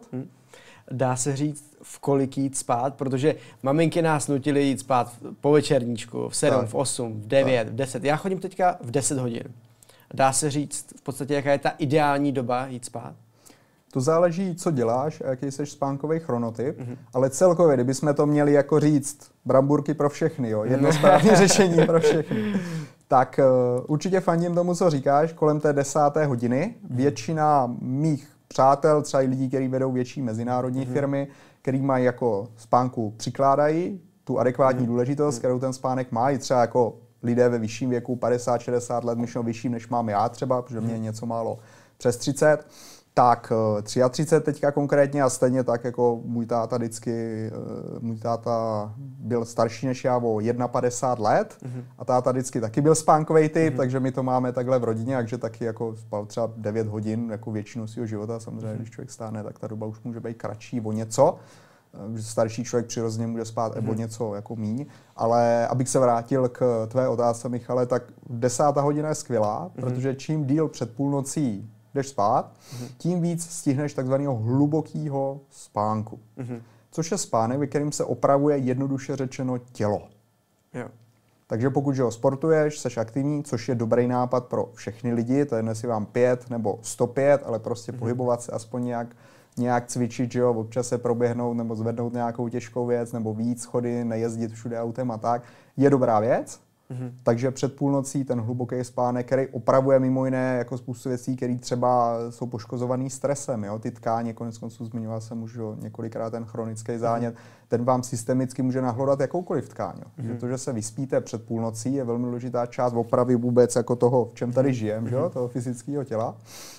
Dá se říct, v kolik jít spát, protože maminky nás nutily jít spát po večerníčku, v sedm, tak. v osm, v devět, tak. v deset. Já chodím teďka v deset hodin. Dá se říct v podstatě, jaká je ta ideální doba jít spát? To záleží, co děláš a jaký jsi spánkový chronotyp, mm-hmm. ale celkově, kdybychom to měli jako říct bramburky pro všechny, jo, jedno správné řešení pro všechny, tak uh, určitě fandím tomu, co říkáš, kolem té desáté hodiny. Většina mých přátel, třeba i lidí, kteří vedou větší mezinárodní mm-hmm. firmy, který mají jako spánku přikládají tu adekvátní mm-hmm. důležitost, kterou ten spánek má, i třeba jako lidé ve vyšším věku, padesát šedesát let, myšleno vyšším, než mám já třeba, protože mě je něco málo přes třicet, tak třicet tři teďka konkrétně a stejně tak jako můj táta vždycky, můj táta byl starší než já o padesát jedna let mm-hmm. a táta vždycky taky byl spánkový typ, mm-hmm. takže my to máme takhle v rodině, takže taky jako spal třeba devět hodin jako většinu svého života, samozřejmě mm-hmm. když člověk stáne, tak ta doba už může být kratší o něco. Starší člověk přirozeně může spát mm-hmm. o něco jako míň, ale abych se vrátil k tvé otázce, Michale, tak desátá hodina je skvělá, mm-hmm. protože čím díl před půlnocí jdeš spát, mm-hmm. tím víc stihneš takzvaného hlubokého spánku. Mm-hmm. Což je spánek, ve kterým se opravuje jednoduše řečeno tělo. Jo. Takže pokud že ho sportuješ, seš aktivní, což je dobrý nápad pro všechny lidi, to je dnes si vám pět nebo sto pět, ale prostě mm-hmm. pohybovat se aspoň nějak, nějak cvičit, že jo, občas se proběhnout nebo zvednout nějakou těžkou věc, nebo víc schody, nejezdit všude autem a tak, je dobrá věc. Mm-hmm. Takže před půlnocí ten hluboký spánek, který opravuje mimo jiné jako spoustu věcí, které třeba jsou poškozovaný stresem. Jo? Ty tkáně, konec konců zmiňoval jsem už několikrát ten chronický zánět, mm-hmm. ten vám systemicky může nahlodat jakoukoliv tkáň. Mm-hmm. Že to, že se vyspíte před půlnocí, je velmi důležitá část opravy vůbec jako toho, v čem tady žijeme, mm-hmm. toho fyzického těla.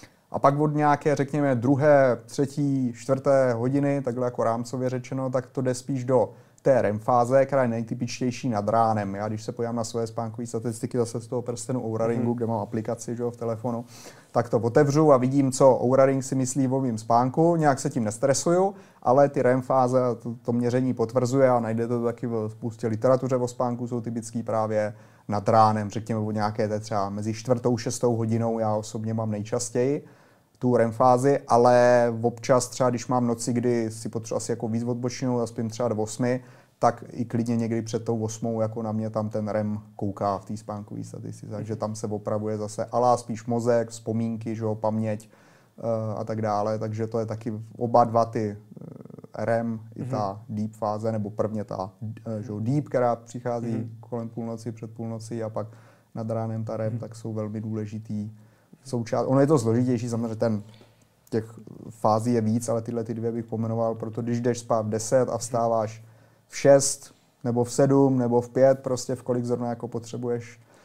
A pak od nějaké, řekněme, druhé, třetí, čtvrté hodiny, takhle jako rámcově řečeno, tak to jde spíš do té R E M fáze, která je nejtypičtější nad ránem. Já když se podívám na svoje spánkové statistiky zase z toho prstenu Oura Ringu, mm-hmm. kde mám aplikaci že jo, v telefonu, tak to otevřu a vidím, co Oura Ring si myslí o mým spánku. Nějak se tím nestresuju, ale ty R E M fáze to, to měření potvrzuje a najdete to taky v spoustě literatuře o spánku, jsou typický právě nad ránem, řekněme o nějaké té třeba mezi čtvrtou, šestou hodinou, já osobně mám nejčastěji tu R E M fázi, ale občas třeba, když mám noci, kdy si potřebuji asi jako víc odbočinu, a spím třeba do osmi, tak i klidně někdy před tou osmou jako na mě tam ten R E M kouká v té spánkové statistice, takže tam se opravuje zase alá spíš mozek, vzpomínky, že jo, paměť uh, a tak dále, takže to je taky oba dva ty uh, R E M mm-hmm. i ta deep fáze, nebo prvně ta uh, že jo, deep, která přichází mm-hmm. kolem půlnoci, před půlnocí a pak nad ránem ta R E M, mm-hmm. tak jsou velmi důležitý součást. Ono je to složitější, samozřejmě ten těch fází je víc, ale tyhle ty dvě bych pomenoval, proto když jdeš spát v deset a vstáváš v šest, nebo v sedm, nebo v pět, prostě v kolik zrovna jako potřebuješ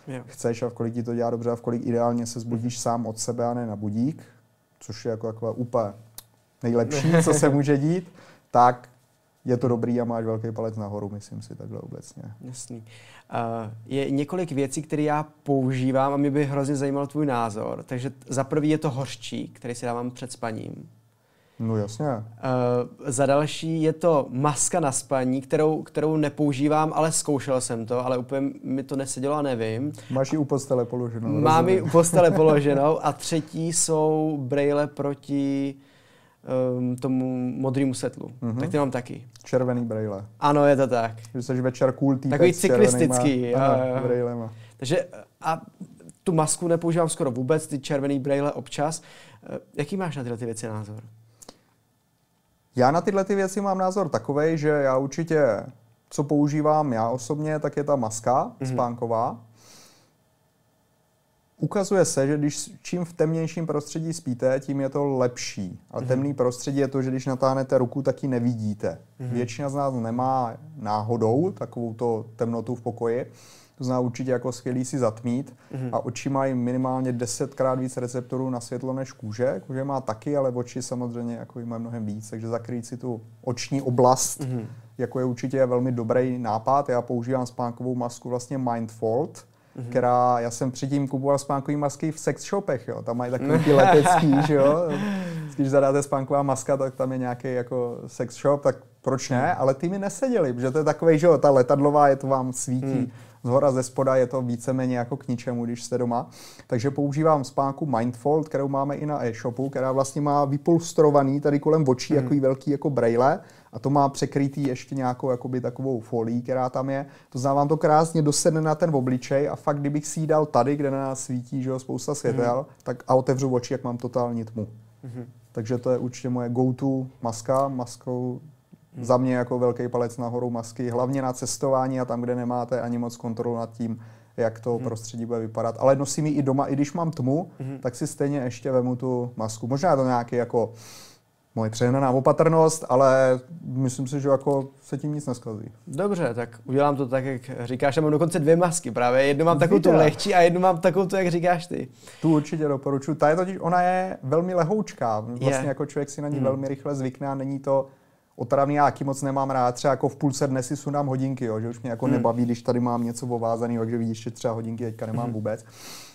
Jo. chceš a v kolik ti to dělá dobře a v kolik ideálně se zbudíš sám od sebe a ne na budík, což je jako takové úplně nejlepší, co se může dít, tak je to dobrý a máš velký palec nahoru, myslím si takhle obecně. Jasný. Uh, je několik věcí, které já používám a mě by hrozně zajímal tvůj názor. Takže za prvý je to hořčí, který si dávám před spaním. No jasně. Uh, za další je to maska na spaní, kterou, kterou nepoužívám, ale zkoušel jsem to, ale úplně mi to nesedělo a nevím. Máš ji u postele položenou. Mám ji u postele položenou a třetí jsou brejle proti um, tomu modrému světlu. Mm-hmm. Tak ty mám taky. Červený brejle. Ano, je to tak. Že jsi večer cool týpek takový s cyklistický. Aha, brejlema. Takže a tu masku nepoužívám skoro vůbec, ty červený brejle občas. Jaký máš na tyhle ty věci názor? Já na tyhle ty věci mám názor takovej, že já určitě, co používám já osobně, tak je ta maska mm-hmm. spánková. Ukazuje se, že když čím v temnějším prostředí spíte, tím je to lepší. A mm-hmm. temný prostředí je to, že když natáhnete ruku, tak ji nevidíte. Mm-hmm. Většina z nás nemá náhodou takovou to temnotu v pokoji. To znamená určitě jako skvělý si zatmít mm-hmm. a oči mají minimálně desetkrát víc receptorů na světlo než kůže. Kůže má taky, ale oči samozřejmě jako mají mnohem víc, takže zakrýt si tu oční oblast mm-hmm. jako je určitě velmi dobrý nápad. Já používám spánkovou masku vlastně Mindfold, mm-hmm. která, já jsem předtím kupoval spánkové masky v sex shopech, jo. Tam mají takový ty letecký, že jo. Když zadáte spánková maska, tak tam je nějaký jako sex shop, tak proč ne? Ale ty mi neseděly, protože to je takovej, že jo, ta letadlová, je to vám svítí. Mm. Zhora ze spoda je to víceméně jako k ničemu, když jste doma. Takže používám spánku Mindfold, kterou máme i na e-shopu, která vlastně má vypolstrovaný tady kolem očí, mm. jako velký jako brejle. A to má překrytý ještě nějakou jakoby takovou folií, která tam je. To znamená, vám to krásně dosedne na ten obličej a fakt, kdybych si ji dal tady, kde na nás svítí, že jo, spousta světel, mm. tak a otevřu oči, jak mám totální tmu. Mm. Takže to je určitě moje go-to maska, maskou Hmm. za mě jako velký palec nahoru masky, hlavně na cestování a tam, kde nemáte ani moc kontrolu nad tím, jak to hmm. prostředí bude vypadat. Ale nosím ji i doma, i když mám tmu, hmm. tak si stejně ještě vemu tu masku. Možná je to nějaký jako moje přehnaná opatrnost, ale myslím si, že jako se tím nic neskazí. Dobře, tak udělám to tak, jak říkáš. Já mám dokonce dvě masky právě. Jednu mám takovou tu lehčí a jednu mám takovou tu, jak říkáš ty. Tu určitě doporučuji. Ta je totiž, ona je velmi lehoučká. Vlastně je. Jako člověk si na ní hmm. velmi rychle zvykne a není to otravný, já taky moc nemám rád, třeba jako v půlce dne si sundám hodinky, jo, že už mě jako hmm. nebaví, když tady mám něco ovázaný, takže vidíš, že třeba hodinky teďka nemám hmm. vůbec.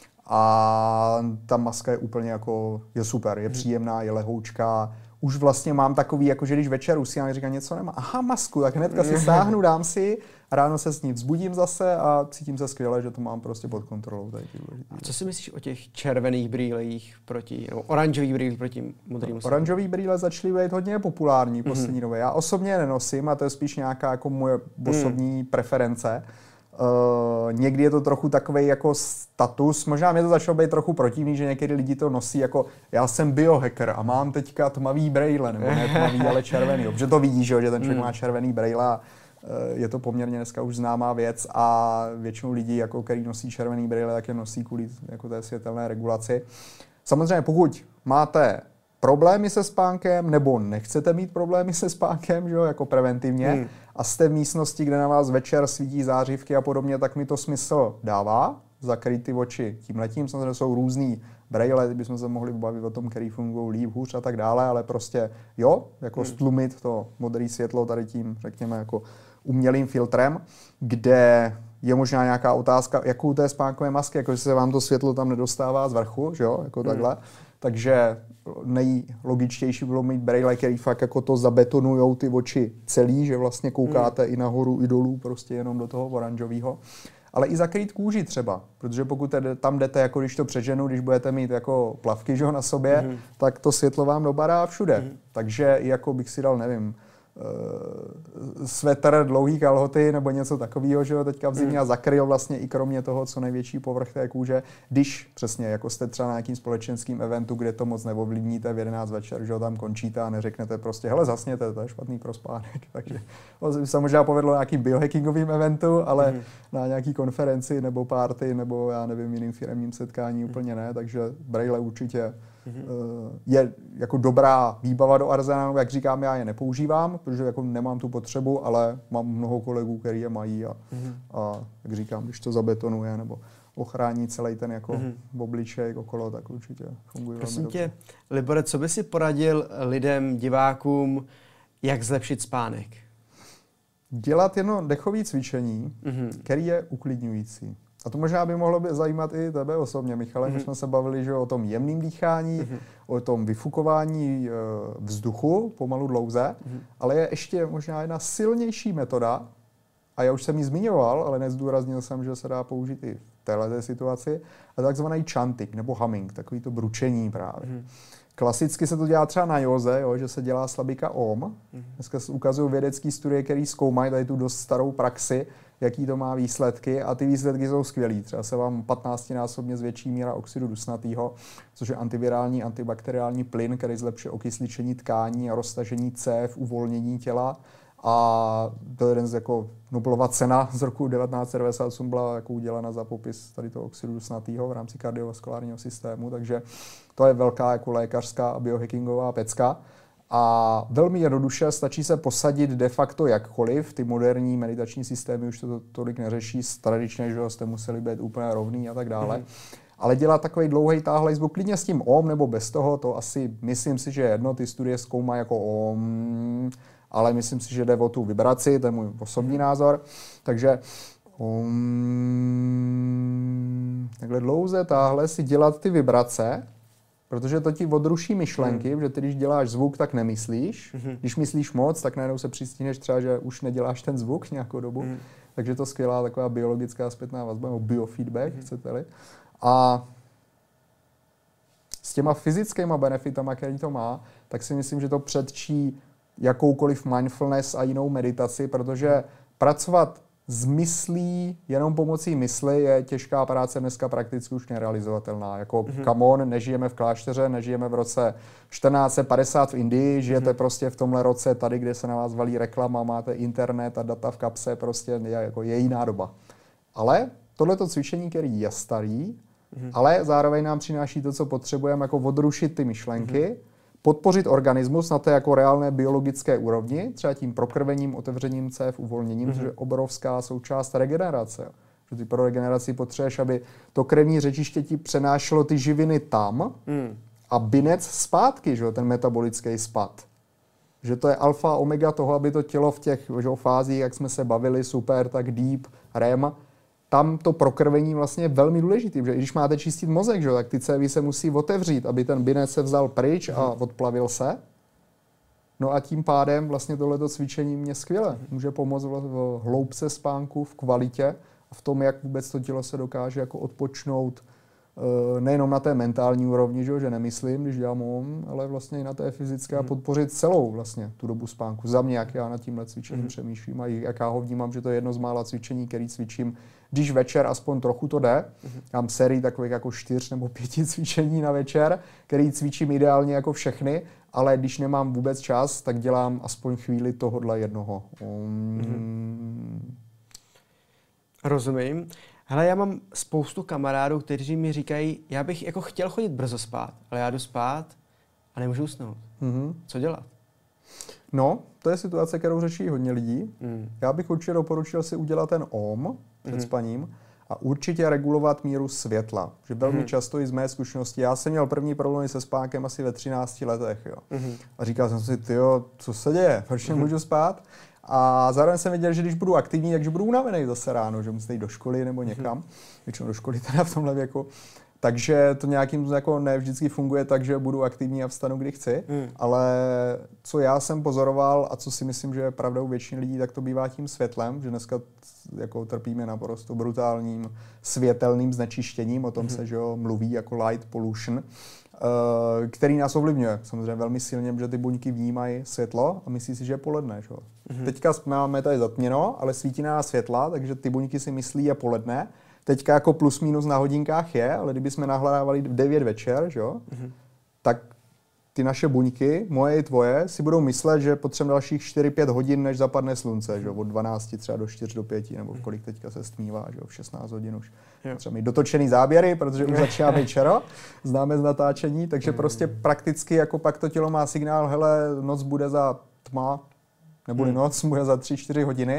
A ta maska je úplně jako, je super, je příjemná, je lehoučká. Už vlastně mám takový, jako že když večer usínám, říkám, něco nemá, aha, masku, tak hnedka si sáhnu, dám si, ráno se s ní vzbudím zase a cítím se skvěle, že to mám prostě pod kontrolou. Tady a co si myslíš o těch červených brýlích proti, nebo oranžových brýlích proti modrému? Oranžový brýle začaly být hodně populární poslední mm. době. Já osobně je nenosím a to je spíš nějaká jako moje osobní mm. preference. Uh, někdy je to trochu takovej jako status, možná mě to začalo být trochu protivný, že někdy lidi to nosí jako já jsem biohacker a mám teďka tmavý brejle, nebo ne tmavý, ale červený, protože to vidíš, že ten člověk mm. má červený brejle a uh, je to poměrně dneska už známá věc a většinou lidí, jako, který nosí červený brejle, tak je nosí kvůli jako té světelné regulaci. Samozřejmě pokud máte problémy se spánkem, nebo nechcete mít problémy se spánkem, že jo, jako preventivně, hmm. a jste v místnosti, kde na vás večer svítí zářivky a podobně, tak mi to smysl dává, zakrýt ty oči tímhletím. Samozřejmě jsou různý brejle, bychom se mohli bavit o tom, který fungují líp, hůř a tak dále, ale prostě jo, jako hmm. stlumit to modré světlo tady tím, řekněme, jako umělým filtrem, kde je možná nějaká otázka, jakou té spánkové masky, jako že se vám to světlo tam nedostává z vrchu, že jo, jako hmm. takhle. Takže nejlogičtější bylo mít brejle, který fakt jako to zabetonujou ty oči celý, že vlastně koukáte hmm. i nahoru, i dolů, prostě jenom do toho oranžového. Ale i zakrýt kůži třeba, protože pokud tam jdete, jako když to přeženu, když budete mít jako plavky, že, na sobě, hmm. tak to světlo vám dopadá všude. Hmm. Takže i jako bych si dal, nevím, svetr, dlouhý kalhoty nebo něco takového, že jo, teďka v zimě, a zakryl vlastně i kromě toho, co největší povrch té kůže, když přesně, jako jste třeba na nějakým společenským eventu, kde to moc neovlivníte v jedenáct večer, že jo, tam končíte a neřeknete prostě, hele, zasněte, to je špatný pro spánek. Takže to by se možná povedlo na nějakým biohackingovým eventu, ale mm. na nějaký konferenci nebo party nebo já nevím, jiným firemním setkání mm. úplně ne, takže brejle určitě je jako dobrá výbava do arzenálu, jak říkám, já je nepoužívám, protože jako nemám tu potřebu, ale mám mnoho kolegů, kteří je mají a, mm. a jak říkám, když to zabetonuje nebo ochrání celý ten jako mm-hmm. obličej okolo, tak určitě funguje. Prosím tě, Libore, co by si poradil lidem, divákům, jak zlepšit spánek? Dělat jedno dechové cvičení, mm-hmm. který je uklidňující. A to možná by mohlo by zajímat i tebe osobně, Michale, mm-hmm. my jsme se bavili, že o tom jemném dýchání, mm-hmm. o tom vyfukování vzduchu, pomalu dlouze, mm-hmm. ale je ještě možná jedna silnější metoda, a já už jsem ji zmiňoval, ale nezdůraznil jsem, že se dá použít i v této situaci, a takzvaný chanting nebo humming, takový to bručení právě. Mm-hmm. Klasicky se to dělá třeba na józe, jo, že se dělá slabika Om. Mm-hmm. Dneska se ukazují vědecké studie, které zkoumají tady tu dost starou praxi, jaký to má výsledky, a ty výsledky jsou skvělý. Třeba se vám patnáctinásobně zvětší míra oxidu dusnatého, což je antivirální, antibakteriální plyn, který zlepšuje okysličení tkání a roztažení cév, uvolnění těla. A to je jeden z jako Nobelova cena z roku devatenáct set devadesát osm byla jako udělena za popis tady toho oxidu dusnatého v rámci kardiovaskulárního systému, takže to je velká jako lékařská a biohackingová pecka. A velmi jednoduše stačí se posadit de facto jakkoliv. Ty moderní meditační systémy už to tolik neřeší. Tradičně, že jste museli být úplně rovný a tak dále. Mm. Ale dělat takový dlouhý táhlej zvuk, klidně s tím Om nebo bez toho, to asi myslím si, že jedno, ty studie zkoumají jako Om, ale myslím si, že jde o tu vibraci, to je můj osobní názor. Takže Om, takhle dlouze táhle si dělat ty vibrace, protože to ti odruší myšlenky, mm. že ty, když děláš zvuk, tak nemyslíš. Mm-hmm. Když myslíš moc, tak najednou se přistíneš třeba, že už neděláš ten zvuk nějakou dobu. Mm. Takže to je skvělá taková biologická zpětná vazba, nebo biofeedback, mm. chcete-li. A s těma fyzickýma benefitama, který to má, tak si myslím, že to předčí jakoukoliv mindfulness a jinou meditaci, protože pracovat s myslí, jenom pomocí mysli je těžká práce, dneska prakticky už nerealizovatelná. Jako mm-hmm. come on, nežijeme v klášteře, nežijeme v roce čtrnáct set padesát v Indii, žijete mm-hmm. prostě v tomhle roce tady, kde se na vás valí reklama, máte internet a data v kapse, prostě je, jako je jiná doba. Ale tohleto cvičení, který je starý, mm-hmm. ale zároveň nám přináší to, co potřebujeme, jako odrušit ty myšlenky, mm-hmm. podpořit organismus na té jako reálné biologické úrovni, třeba tím prokrvením, otevřením cév, uvolněním, mm-hmm. což je obrovská součást regenerace. Že ty pro regeneraci potřebuješ, aby to krevní řečiště ti přenášelo ty živiny tam mm. a binec zpátky, že ten metabolický spad. Že to je alfa omega toho, aby to tělo v těch že, fázích, jak jsme se bavili, super, tak deep, R E M, tam to prokrvení vlastně je velmi důležité, že i když máte čistit mozek, že, tak ty cévy se musí otevřít, aby ten binec se vzal pryč a odplavil se. No a tím pádem vlastně tohleto cvičení mě skvěle může pomoct v hloubce spánku, v kvalitě a v tom, jak vůbec to tělo se dokáže jako odpočnout nejenom na té mentální úrovni, že, že nemyslím, když dělám Om, ale vlastně i na té fyzické a podpořit celou vlastně tu dobu spánku. Za mě, jak já nad tímhle cvičením mm. přemýšlím a jak já ho vnímám, že to je jedno z mála cvičení, který cvičím, když večer aspoň trochu to jde. Mm. Mám sérii takových jako čtyř nebo pěti cvičení na večer, který cvičím ideálně jako všechny, ale když nemám vůbec čas, tak dělám aspoň chvíli tohodle jednoho. Om. Mm. Rozumím. Hele, já mám spoustu kamarádů, kteří mi říkají, já bych jako chtěl chodit brzo spát, ale já jdu spát a nemůžu usnout. Mm-hmm. Co dělat? No, to je situace, kterou řeší hodně lidí. Mm. Já bych určitě doporučil si udělat ten Om před mm. spaním a určitě regulovat míru světla. Že velmi mm. často i z mé zkušenosti, já jsem měl první problémy se spánkem asi ve třinácti letech. Jo. Mm. A říkal jsem si, tyjo, co se děje, proč nemůžu mm. spát? A zároveň jsem věděl, že když budu aktivní, takže budu unavený zase ráno, že musím jít do školy nebo někam, většinou do školy teda v tomhle věku. Takže to nějakým jako ne vždycky funguje tak, že budu aktivní a vstanu, kdy chci, hmm. ale co já jsem pozoroval a co si myslím, že je pravdou většiny lidí, tak to bývá tím světlem, že dneska jako trpíme naprosto brutálním světelným znečištěním, o tom hmm. se že jo, mluví jako light pollution, který nás ovlivňuje samozřejmě velmi silně, že ty buňky vnímají světlo a myslí si, že je poledne. Že? Mm-hmm. Teďka máme tady zatměno, ale svítí na nás světla, takže ty buňky si myslí, je poledne. Teďka jako plus minus na hodinkách je, ale kdybychom nahledávali v devět večer, že? Mm-hmm. tak ty naše buňky, moje i tvoje, si budou myslet, že potřebujeme dalších čtyři pět hodin, než zapadne slunce, že? Od dvanácti třeba do čtyř do pěti, nebo v kolik teďka se stmívá, že? V šestnáct hodin už. Třeba mít dotočený záběry, protože už začíná být čero, známe z natáčení, takže prostě prakticky jako pak to tělo má signál, hele, noc bude za tma, nebude noc, bude za tři čtyři hodiny,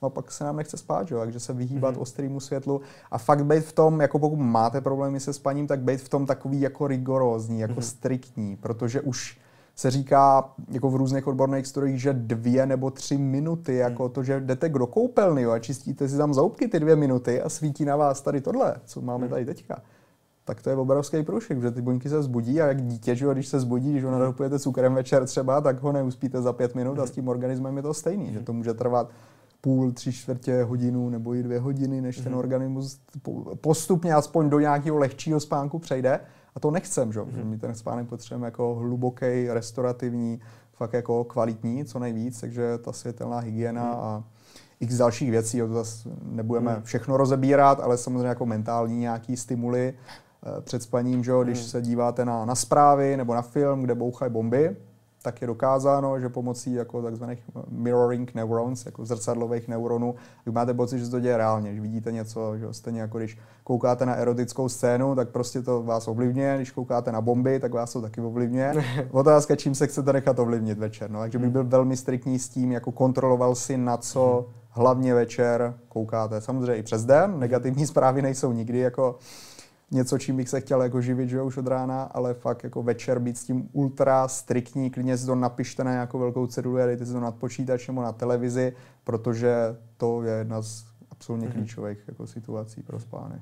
a pak se nám nechce spát, jo? Takže se vyhýbat mm-hmm. ostrému světlu a fakt být v tom, jako pokud máte problémy se spaním, tak být v tom takový jako rigorózní, jako mm-hmm. striktní, protože už se říká jako v různých odborných studiích, že dvě nebo tři minuty, jako to, že jdete do koupelny jo, a čistíte si tam zoubky ty dvě minuty a svítí na vás tady tohle, co máme tady teďka. Tak to je obrovský průšvih, že ty buňky se vzbudí a jak dítě, že když se vzbudí, když ho nadopujete cukrem večer třeba, tak ho neuspíte za pět minut a s tím organismem je to stejný, že to může trvat půl, tři čtvrtě hodinu nebo i dvě hodiny, než ten organismus postupně aspoň do nějakého lehčího spánku přejde. A to nechcem, že? Mm-hmm. My ten spánek potřebujeme jako hluboký, restaurativní, fakt jako kvalitní, co nejvíc, takže ta světelná hygiena mm. a x dalších věcí, to zase nebudeme mm. všechno rozebírat, ale samozřejmě jako mentální nějaký stimuly před spaním, že? Když mm. se díváte na, na zprávy nebo na film, kde bouchají bomby, tak je dokázáno, že pomocí jako takzvaných mirroring neurons, jako zrcadlových neuronů, vy máte pocit, že se to děje reálně, když vidíte něco, že stejně jako když koukáte na erotickou scénu, tak prostě to vás ovlivňuje, když koukáte na bomby, tak vás to taky ovlivňuje. Otázka, čím se chcete nechat ovlivnit večer. No, takže bych byl velmi striktní s tím, jako kontroloval si, na co hlavně večer koukáte. Samozřejmě i přes den, negativní zprávy nejsou nikdy jako něco, čím bych se chtěl jako živit, že už od rána, ale fakt jako večer být s tím ultra striktní, klidně si to napište na nějakou velkou cedulu a dejte si to nad počítačem nebo na televizi, protože to je jedna z absolutně mm-hmm. klíčových jako situací pro spánek.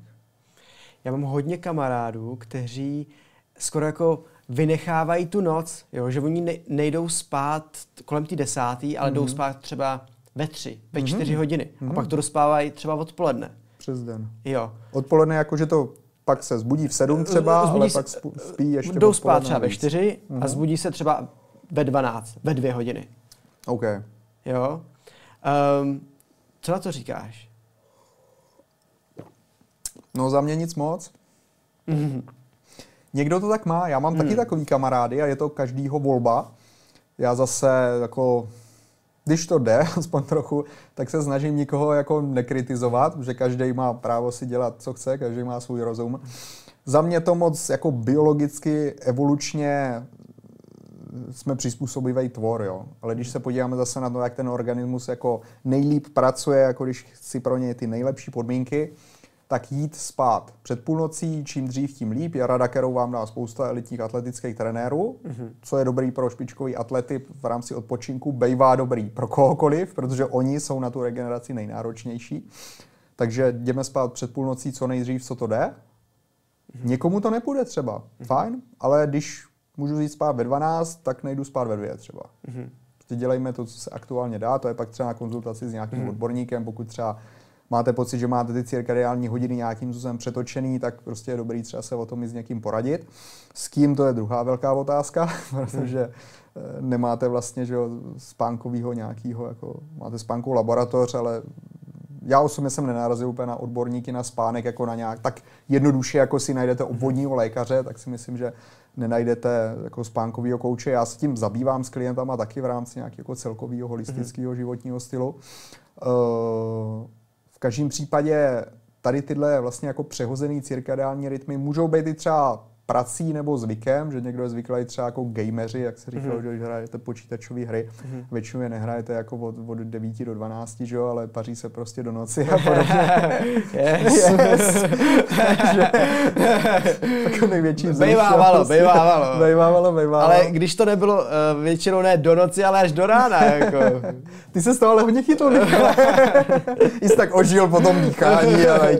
Já mám hodně kamarádů, kteří skoro jako vynechávají tu noc, jo, že oni nejdou spát kolem té desátý, ale mm-hmm. jdou spát třeba ve tři, ve čtyři mm-hmm. hodiny mm-hmm. a pak to dospávají třeba odpoledne. Přes den. Jo. Odpoledne jakože to pak se zbudí v sedm třeba, zbudí ale se, pak spí ještě jdou spát třeba ve čtyři mm-hmm. a zbudí se třeba ve dvanáct, ve dvě hodiny. OK. Jo. Um, co na to říkáš? No za mě nic moc. Mm-hmm. Někdo to tak má, já mám mm. taky takový kamarády a je to každýho volba. Já zase jako, když to jde, aspoň trochu, tak se snažím nikoho jako nekritizovat, protože každý má právo si dělat, co chce, každý má svůj rozum. Za mě to moc jako biologicky, evolučně jsme přizpůsobivý tvor, jo. Ale když se podíváme zase na to, jak ten organismus jako nejlíp pracuje, jako když si pro něj ty nejlepší podmínky, tak jít spát před půlnocí, čím dřív, tím líp. Je rada, kterou vám dá spousta elitních atletických trenérů, mm-hmm. co je dobrý pro špičkový atlety v rámci odpočinku, bejvá dobrý pro kohokoliv, protože oni jsou na tu regeneraci nejnáročnější. Takže jdeme spát před půlnocí co nejdřív, co to jde. Mm-hmm. Někomu to nepůjde třeba, mm-hmm. fajn, ale když můžu jít spát ve dvanáct, tak nejdu spát ve dvě třeba. Mm-hmm. Prostě dělejme to, co se aktuálně dá, to je pak třeba na konzultaci s nějakým mm-hmm. odborníkem, pokud třeba máte pocit, že máte ty cirkadiální hodiny nějakým způsobem přetočený, tak prostě je dobrý třeba se o tom i s někým poradit. S kým, to je druhá velká otázka, protože nemáte vlastně že spánkovýho nějakýho, jako máte spánkovou laboratoř, ale já osobně jsem nenarazil úplně na odborníky na spánek, jako na nějak tak jednoduše, jako si najdete obvodního lékaře, tak si myslím, že nenajdete jako spánkovýho kouče. Já se tím zabývám s klientama taky v rámci nějakého jako celkového holistického životního stylu. Uh, V každém případě tady tyhle vlastně jako přehozený cirkadiální rytmy můžou být i třeba prací nebo zvykem, že někdo je zvyklý třeba jako gameři, jak se říkalo, mm-hmm. že když hrajete počítačové hry, mm-hmm. většinou je nehrajete jako od, od devíti do dvanácti, že jo, ale paří se prostě do noci a podobně. yes. yes. Takže jako největší bejvávalo, prostě, bejvávalo. Bejvávalo, bejvávalo. Ale když to nebylo uh, většinou ne do noci, ale až do rána. Jako. Ty se z toho ale hodně chytl. Jsi tak ožil po tom dýchání. Ale...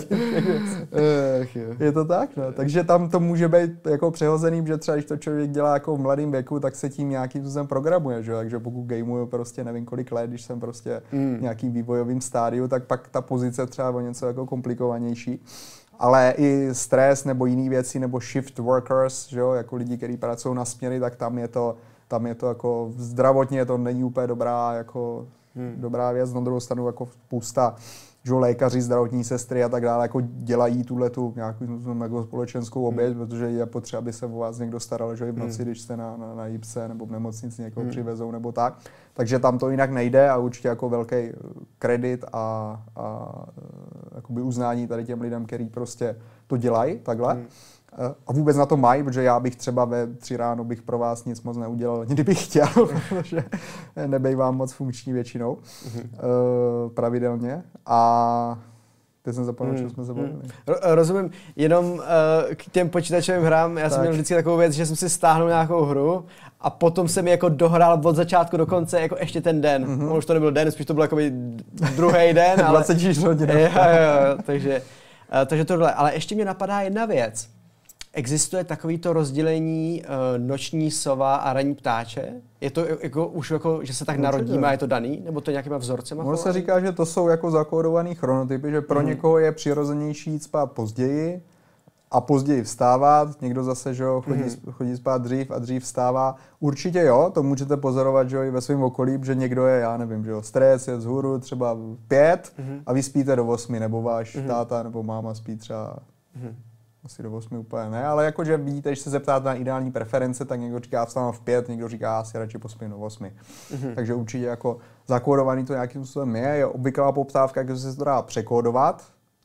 je to tak, no. Takže tam to může být jako přehozený, že třeba když to člověk dělá jako v mladém věku, tak se tím nějakým způsobem programuje, že? Takže pokud gamuju prostě nevím kolik let, když jsem prostě mm. v nějakým vývojovým stádiu, tak pak ta pozice třeba o něco jako komplikovanější. Ale i stres nebo jiné věci, nebo shift workers, že jo, jako lidi, kteří pracují na směny, tak tam je to, tam je to jako zdravotně to není úplně dobrá, jako mm. dobrá věc. Na druhou stranu jako spousta že lékaři, zdravotní sestry a tak dále jako dělají tuhletu nějakou jako společenskou oběť, hmm. protože je potřeba, aby se o vás někdo staral, že i v noci, hmm. když jste na, na, na jípse nebo v nemocnici někoho hmm. přivezou nebo tak. Takže tam to jinak nejde a určitě jako velký kredit a, a jakoby uznání tady těm lidem, kteří prostě to dělají takhle. Hmm. A vůbec na to mají, protože já bych třeba ve tři ráno bych pro vás nic moc neudělal, kdybych chtěl, protože nebejvám moc funkční většinou mm-hmm. uh, pravidelně. A teď jsem zapomněl, mm, že jsme se bavili. Mm. Rozumím, jenom uh, k těm počítačovým hrám, já tak. jsem měl vždycky takovou věc, že jsem si stáhnul nějakou hru a potom jsem ji jako dohrál od začátku do konce jako ještě ten den. Mm-hmm. Už to nebyl den, spíš to byl jako druhý den, ale... dvacet čtyři hodin. jo, jo, jo, takže, uh, takže tohle. Ale ještě mě napadá jedna věc. Existuje takovýto rozdělení uh, noční sova a ranní ptáče? Je to jako, už jako, že se tak Určitě. narodíme a je to daný? Nebo to nějakýma vzorcema? Ono se říká, že to jsou jako zakódovaný chronotypy, že pro mm. někoho je přirozenější jít spát později a později vstávat. Někdo zase, že jo, chodí, mm. chodí spát dřív a dřív vstává. Určitě jo, to můžete pozorovat, že jo, i ve svém okolí, že někdo je, já nevím, že jo, stres je vzhůru třeba pět mm. a vy spíte do osmi, nebo váš mm. táta nebo máma spí třeba... Mm. Asi do osmi úplně ne, ale jakože vidíte, když se zeptáte na ideální preference, tak někdo říká vstávám v pět, někdo říká asi radši pospím do osmi. Mm-hmm. Takže určitě jako zakódovaný to nějakým způsobem je, je obvyklá poptávka, jak se to dá překódovat.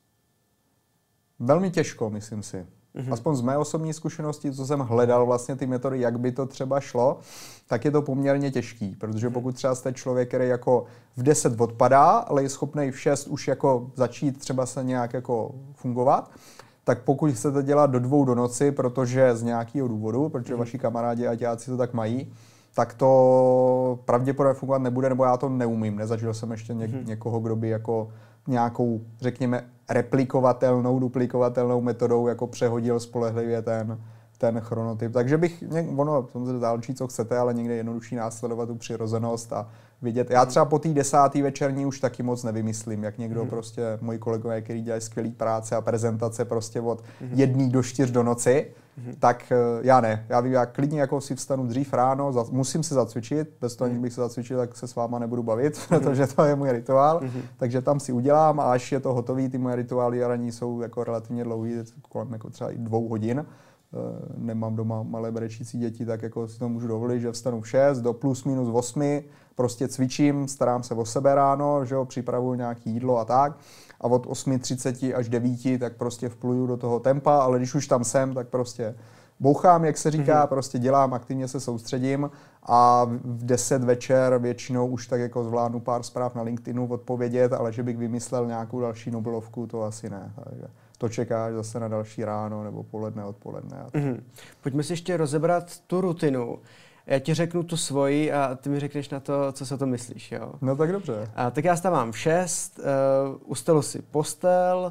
Velmi těžko, myslím si. Mm-hmm. Aspoň z mé osobní zkušenosti, co jsem hledal vlastně ty metody, jak by to třeba šlo, tak je to poměrně těžký, protože pokud třeba jste člověk, který jako v deset odpadá, ale je schopný v šest už jako začít třeba se nějak jako fungovat, tak pokud chcete dělat do dvou do noci, protože z nějakého důvodu, protože mm. vaši kamarádi a děláci to tak mají, tak to pravděpodobně fungovat nebude, nebo já to neumím. Nezažil jsem ještě něk- mm. někoho, kdo by jako nějakou, řekněme, replikovatelnou, duplikovatelnou metodou jako přehodil spolehlivě ten, ten chronotyp. Takže bych, ono samozřejmě záleží, co chcete, ale někde jednodušší následovat tu přirozenost a vidět. Já třeba po té desátý večerní už taky moc nevymyslím, jak někdo hmm. prostě, moji kolegové, kteří dělají skvělý práce a prezentace prostě od hmm. jedný do čtyř do noci, hmm. tak já ne. Já vím, já klidně jako si vstanu dřív ráno, za, musím se zacvičit, bez toho, hmm. bych se zacvičil, tak se s váma nebudu bavit, hmm. protože to je můj rituál, hmm. takže tam si udělám a až je to hotový, ty moje rituály ranní jsou jako relativně dlouhý, kolem jako třeba i dvou hodin. Nemám doma malé brečící děti, tak jako si to můžu dovolit, že vstanu v šest do plus minus osmi, prostě cvičím, starám se o sebe ráno, že jo, připravuju nějaké jídlo a tak. A od osmi třicet až devět tak prostě vpluju do toho tempa, ale když už tam jsem, tak prostě bouchám, jak se říká, mm-hmm. prostě dělám, aktivně se soustředím a v deset večer většinou už tak jako zvládnu pár zpráv na LinkedInu odpovědět, ale že bych vymyslel nějakou další Nobelovku, to asi ne. Takže to čekáš zase na další ráno nebo poledne, odpoledne. Mm-hmm. Pojďme si ještě rozebrat tu rutinu. Já ti řeknu tu svoji a ty mi řekneš na to, co se o tom myslíš. Jo? No tak dobře. A, tak já stávám v šest, uh, ustelu si postel,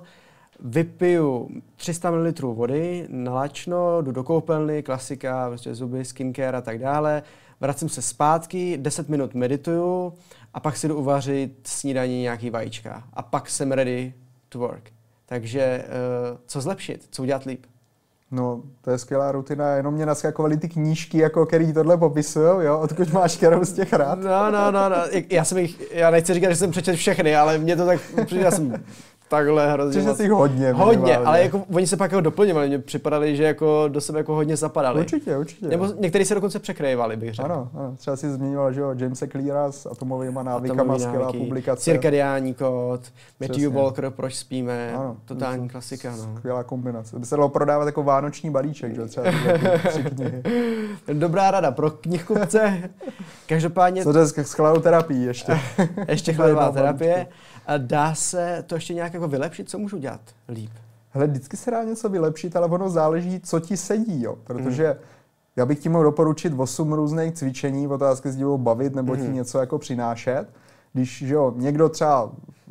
vypiju tři sta mililitrů vody, nalačno, jdu do koupelny, klasika, prostě zuby, skincare a tak dále. Vracím se zpátky, deset minut medituju a pak si jdu uvařit snídaní nějaký vajíčka. A pak jsem ready to work. Takže uh, co zlepšit? Co udělat líp? No, to je skvělá rutina, jenom mě naskakovaly ty knížky, jako, který tohle popisujou, jo? Odkud máš kterou z těch rád? No, no, no, no. Já jsem jich, já nechci říkat, že jsem přečet všechny, ale mě to tak, já jsem takhle hrozně. Což jsi hodně. Hodně, ale jako, oni se pak jako doplňovali, mně připadali, že jako do sebe jako hodně zapadali. Určitě, určitě. Nebo některý se dokonce překrývali, bych řekl. Ano, ano. Třeba si zmiňoval, že jo, Jamese Cleara s atomovými návykama, skvělá publikace. Cirkadiální kód, Matthew Walker, Proč spíme, ano, totální klasika. No. Skvělá kombinace. By se dalo prodávat jako vánoční balíček, že třeba tři knihy. Dobrá rada pro knihkupce. Každopádně... Co to je s chladnou terapií ještě? Ještě chladová terapie. A dá se to ještě nějak jako vylepšit? Co můžu dělat líp? Hele, vždycky se dá něco vylepšit, ale ono záleží, co ti sedí, jo. Protože mm. já bych ti mohl doporučit osm různých cvičení, otázky s divou bavit nebo mm. ti něco jako přinášet. Když že jo, někdo třeba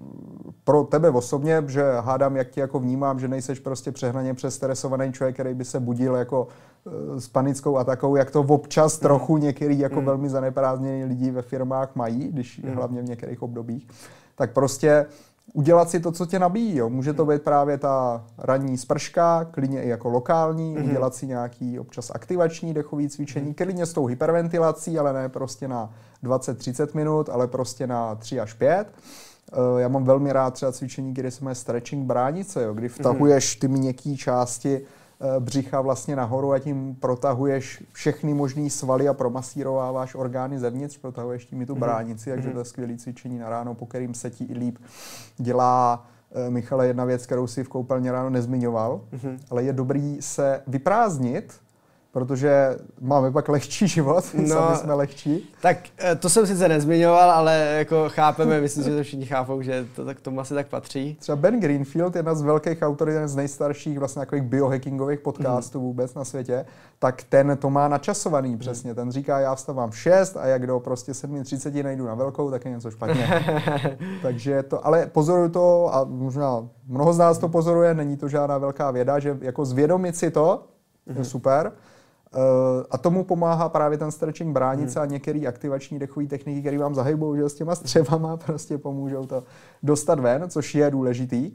pro tebe osobně, že hádám, jak ti jako vnímám, že nejseš prostě přehnaně přestresovaný člověk, který by se budil jako s panickou atakou, jak to občas mm. trochu některý jako mm. velmi zaneprázdnění lidi ve firmách mají, když mm. hlavně v některých obdobích. Tak prostě udělat si to, co tě nabíjí. Jo. Může to být právě ta ranní sprška, klidně i jako lokální, mm-hmm. udělat si nějaký občas aktivační dechový cvičení, mm-hmm. klidně s tou hyperventilací, ale ne prostě na dvacet třicet minut, ale prostě na tři až pět. Já mám velmi rád třeba cvičení, kde se jmenuje stretching bránice, jo, kdy vtahuješ ty měkké části břicha vlastně nahoru a tím protahuješ všechny možný svaly a promasírováváš orgány zevnitř, protahuješ tím i tu bránici, mm-hmm. takže to je skvělé cvičení na ráno, po kterým se ti i líp dělá Michale, jedna věc, kterou si v koupelně ráno nezmiňoval, mm-hmm. ale je dobrý se vyprázdnit, protože máme pak lehčí život, no, sami jsme lehčí. Tak to jsem sice nezmiňoval, ale jako chápeme, myslím, že to všichni chápou, že to tak tomu asi tak patří. Třeba Ben Greenfield, jedna z velkých autorit, jeden z nejstarších vlastně takových biohackingových podcastů mm. vůbec na světě, tak ten to má načasovaný přesně. Mm. Ten říká, já vstávám v šest a jak do prostě sedm třicet nejdu na velkou, tak je něco špatně. Takže to, ale pozoruju to a možná mnoho z nás to pozoruje, není to žádná velká věda, že jako zvědomit si to mm. je super. Uh, a tomu pomáhá právě ten stretching bránice hmm. a některé aktivační dechové techniky, které vám zahybou, že s těma střevama prostě pomůžou to dostat ven, což je důležitý.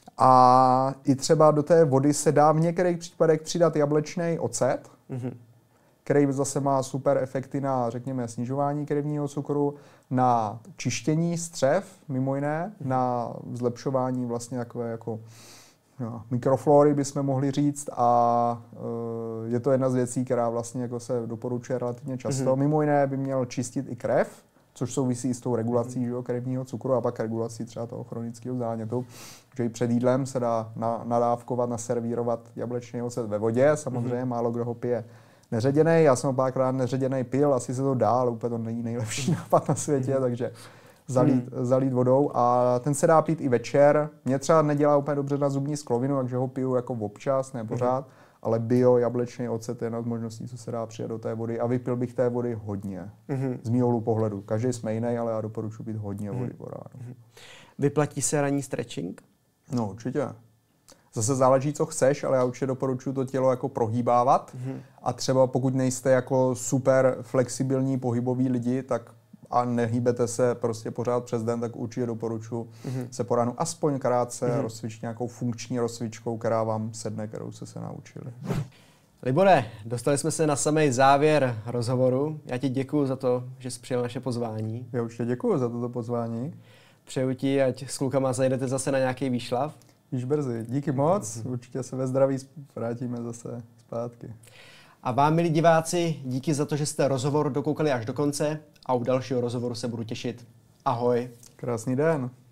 A i třeba do té vody se dá v některých případech přidat jablečný ocet, hmm. který zase má super efekty na, řekněme, snižování krevního cukru, na čištění střev, mimo jiné, hmm. na zlepšování vlastně takové jako no, mikroflory bychom mohli říct a uh, je to jedna z věcí, která vlastně jako se doporučuje relativně často. Mm-hmm. Mimo jiné by měl čistit i krev, což souvisí s tou regulací mm-hmm. krevního cukru a pak regulací třeba toho chronického zánětu. Že i před jídlem se dá na, nadávkovat, naservírovat jablečný ocet ve vodě, samozřejmě mm-hmm. málo kdo ho pije neředěnej. Já jsem ho párkrát neředěnej pil, asi se to dá, ale úplně to není nejlepší nápad na světě, mm-hmm. takže Zalít, hmm. zalít vodou a ten se dá pít i večer. Mě třeba nedělá úplně dobře na zubní sklovinu, takže ho piju jako občas, ne pořád, hmm. ale bio, jablečný ocet je jedna z možností, co se dá přijet do té vody a vypil bych té vody hodně. Hmm. Z mýho pohledu. Každý jsme jiný, ale já doporučuji pít hodně vody po ránu. Hmm. Vyplatí se ranní stretching? No určitě. Zase záleží, co chceš, ale já určitě doporučuji to tělo jako prohýbávat hmm. a třeba pokud nejste jako super flexibilní pohybový lidi, tak a nehýbete se prostě pořád přes den, tak určitě doporučuji mm-hmm. se po ránu aspoň krátce mm-hmm. rozcvičit nějakou funkční rozcvičkou, která vám sedne, kterou jste se naučili. Libore, dostali jsme se na samý závěr rozhovoru. Já ti děkuju za to, že jsi přijal naše pozvání. Já určitě děkuju za toto pozvání. Přeju ti, ať s klukama zajdete zase na nějaký výšlav. Již brzy. Díky moc. Mm-hmm. Určitě se ve zdraví vrátíme zase zpátky. A vám, milí diváci, díky za to, že jste rozhovor dokoukali až do konce a u dalšího rozhovoru se budu těšit. Ahoj. Krásný den.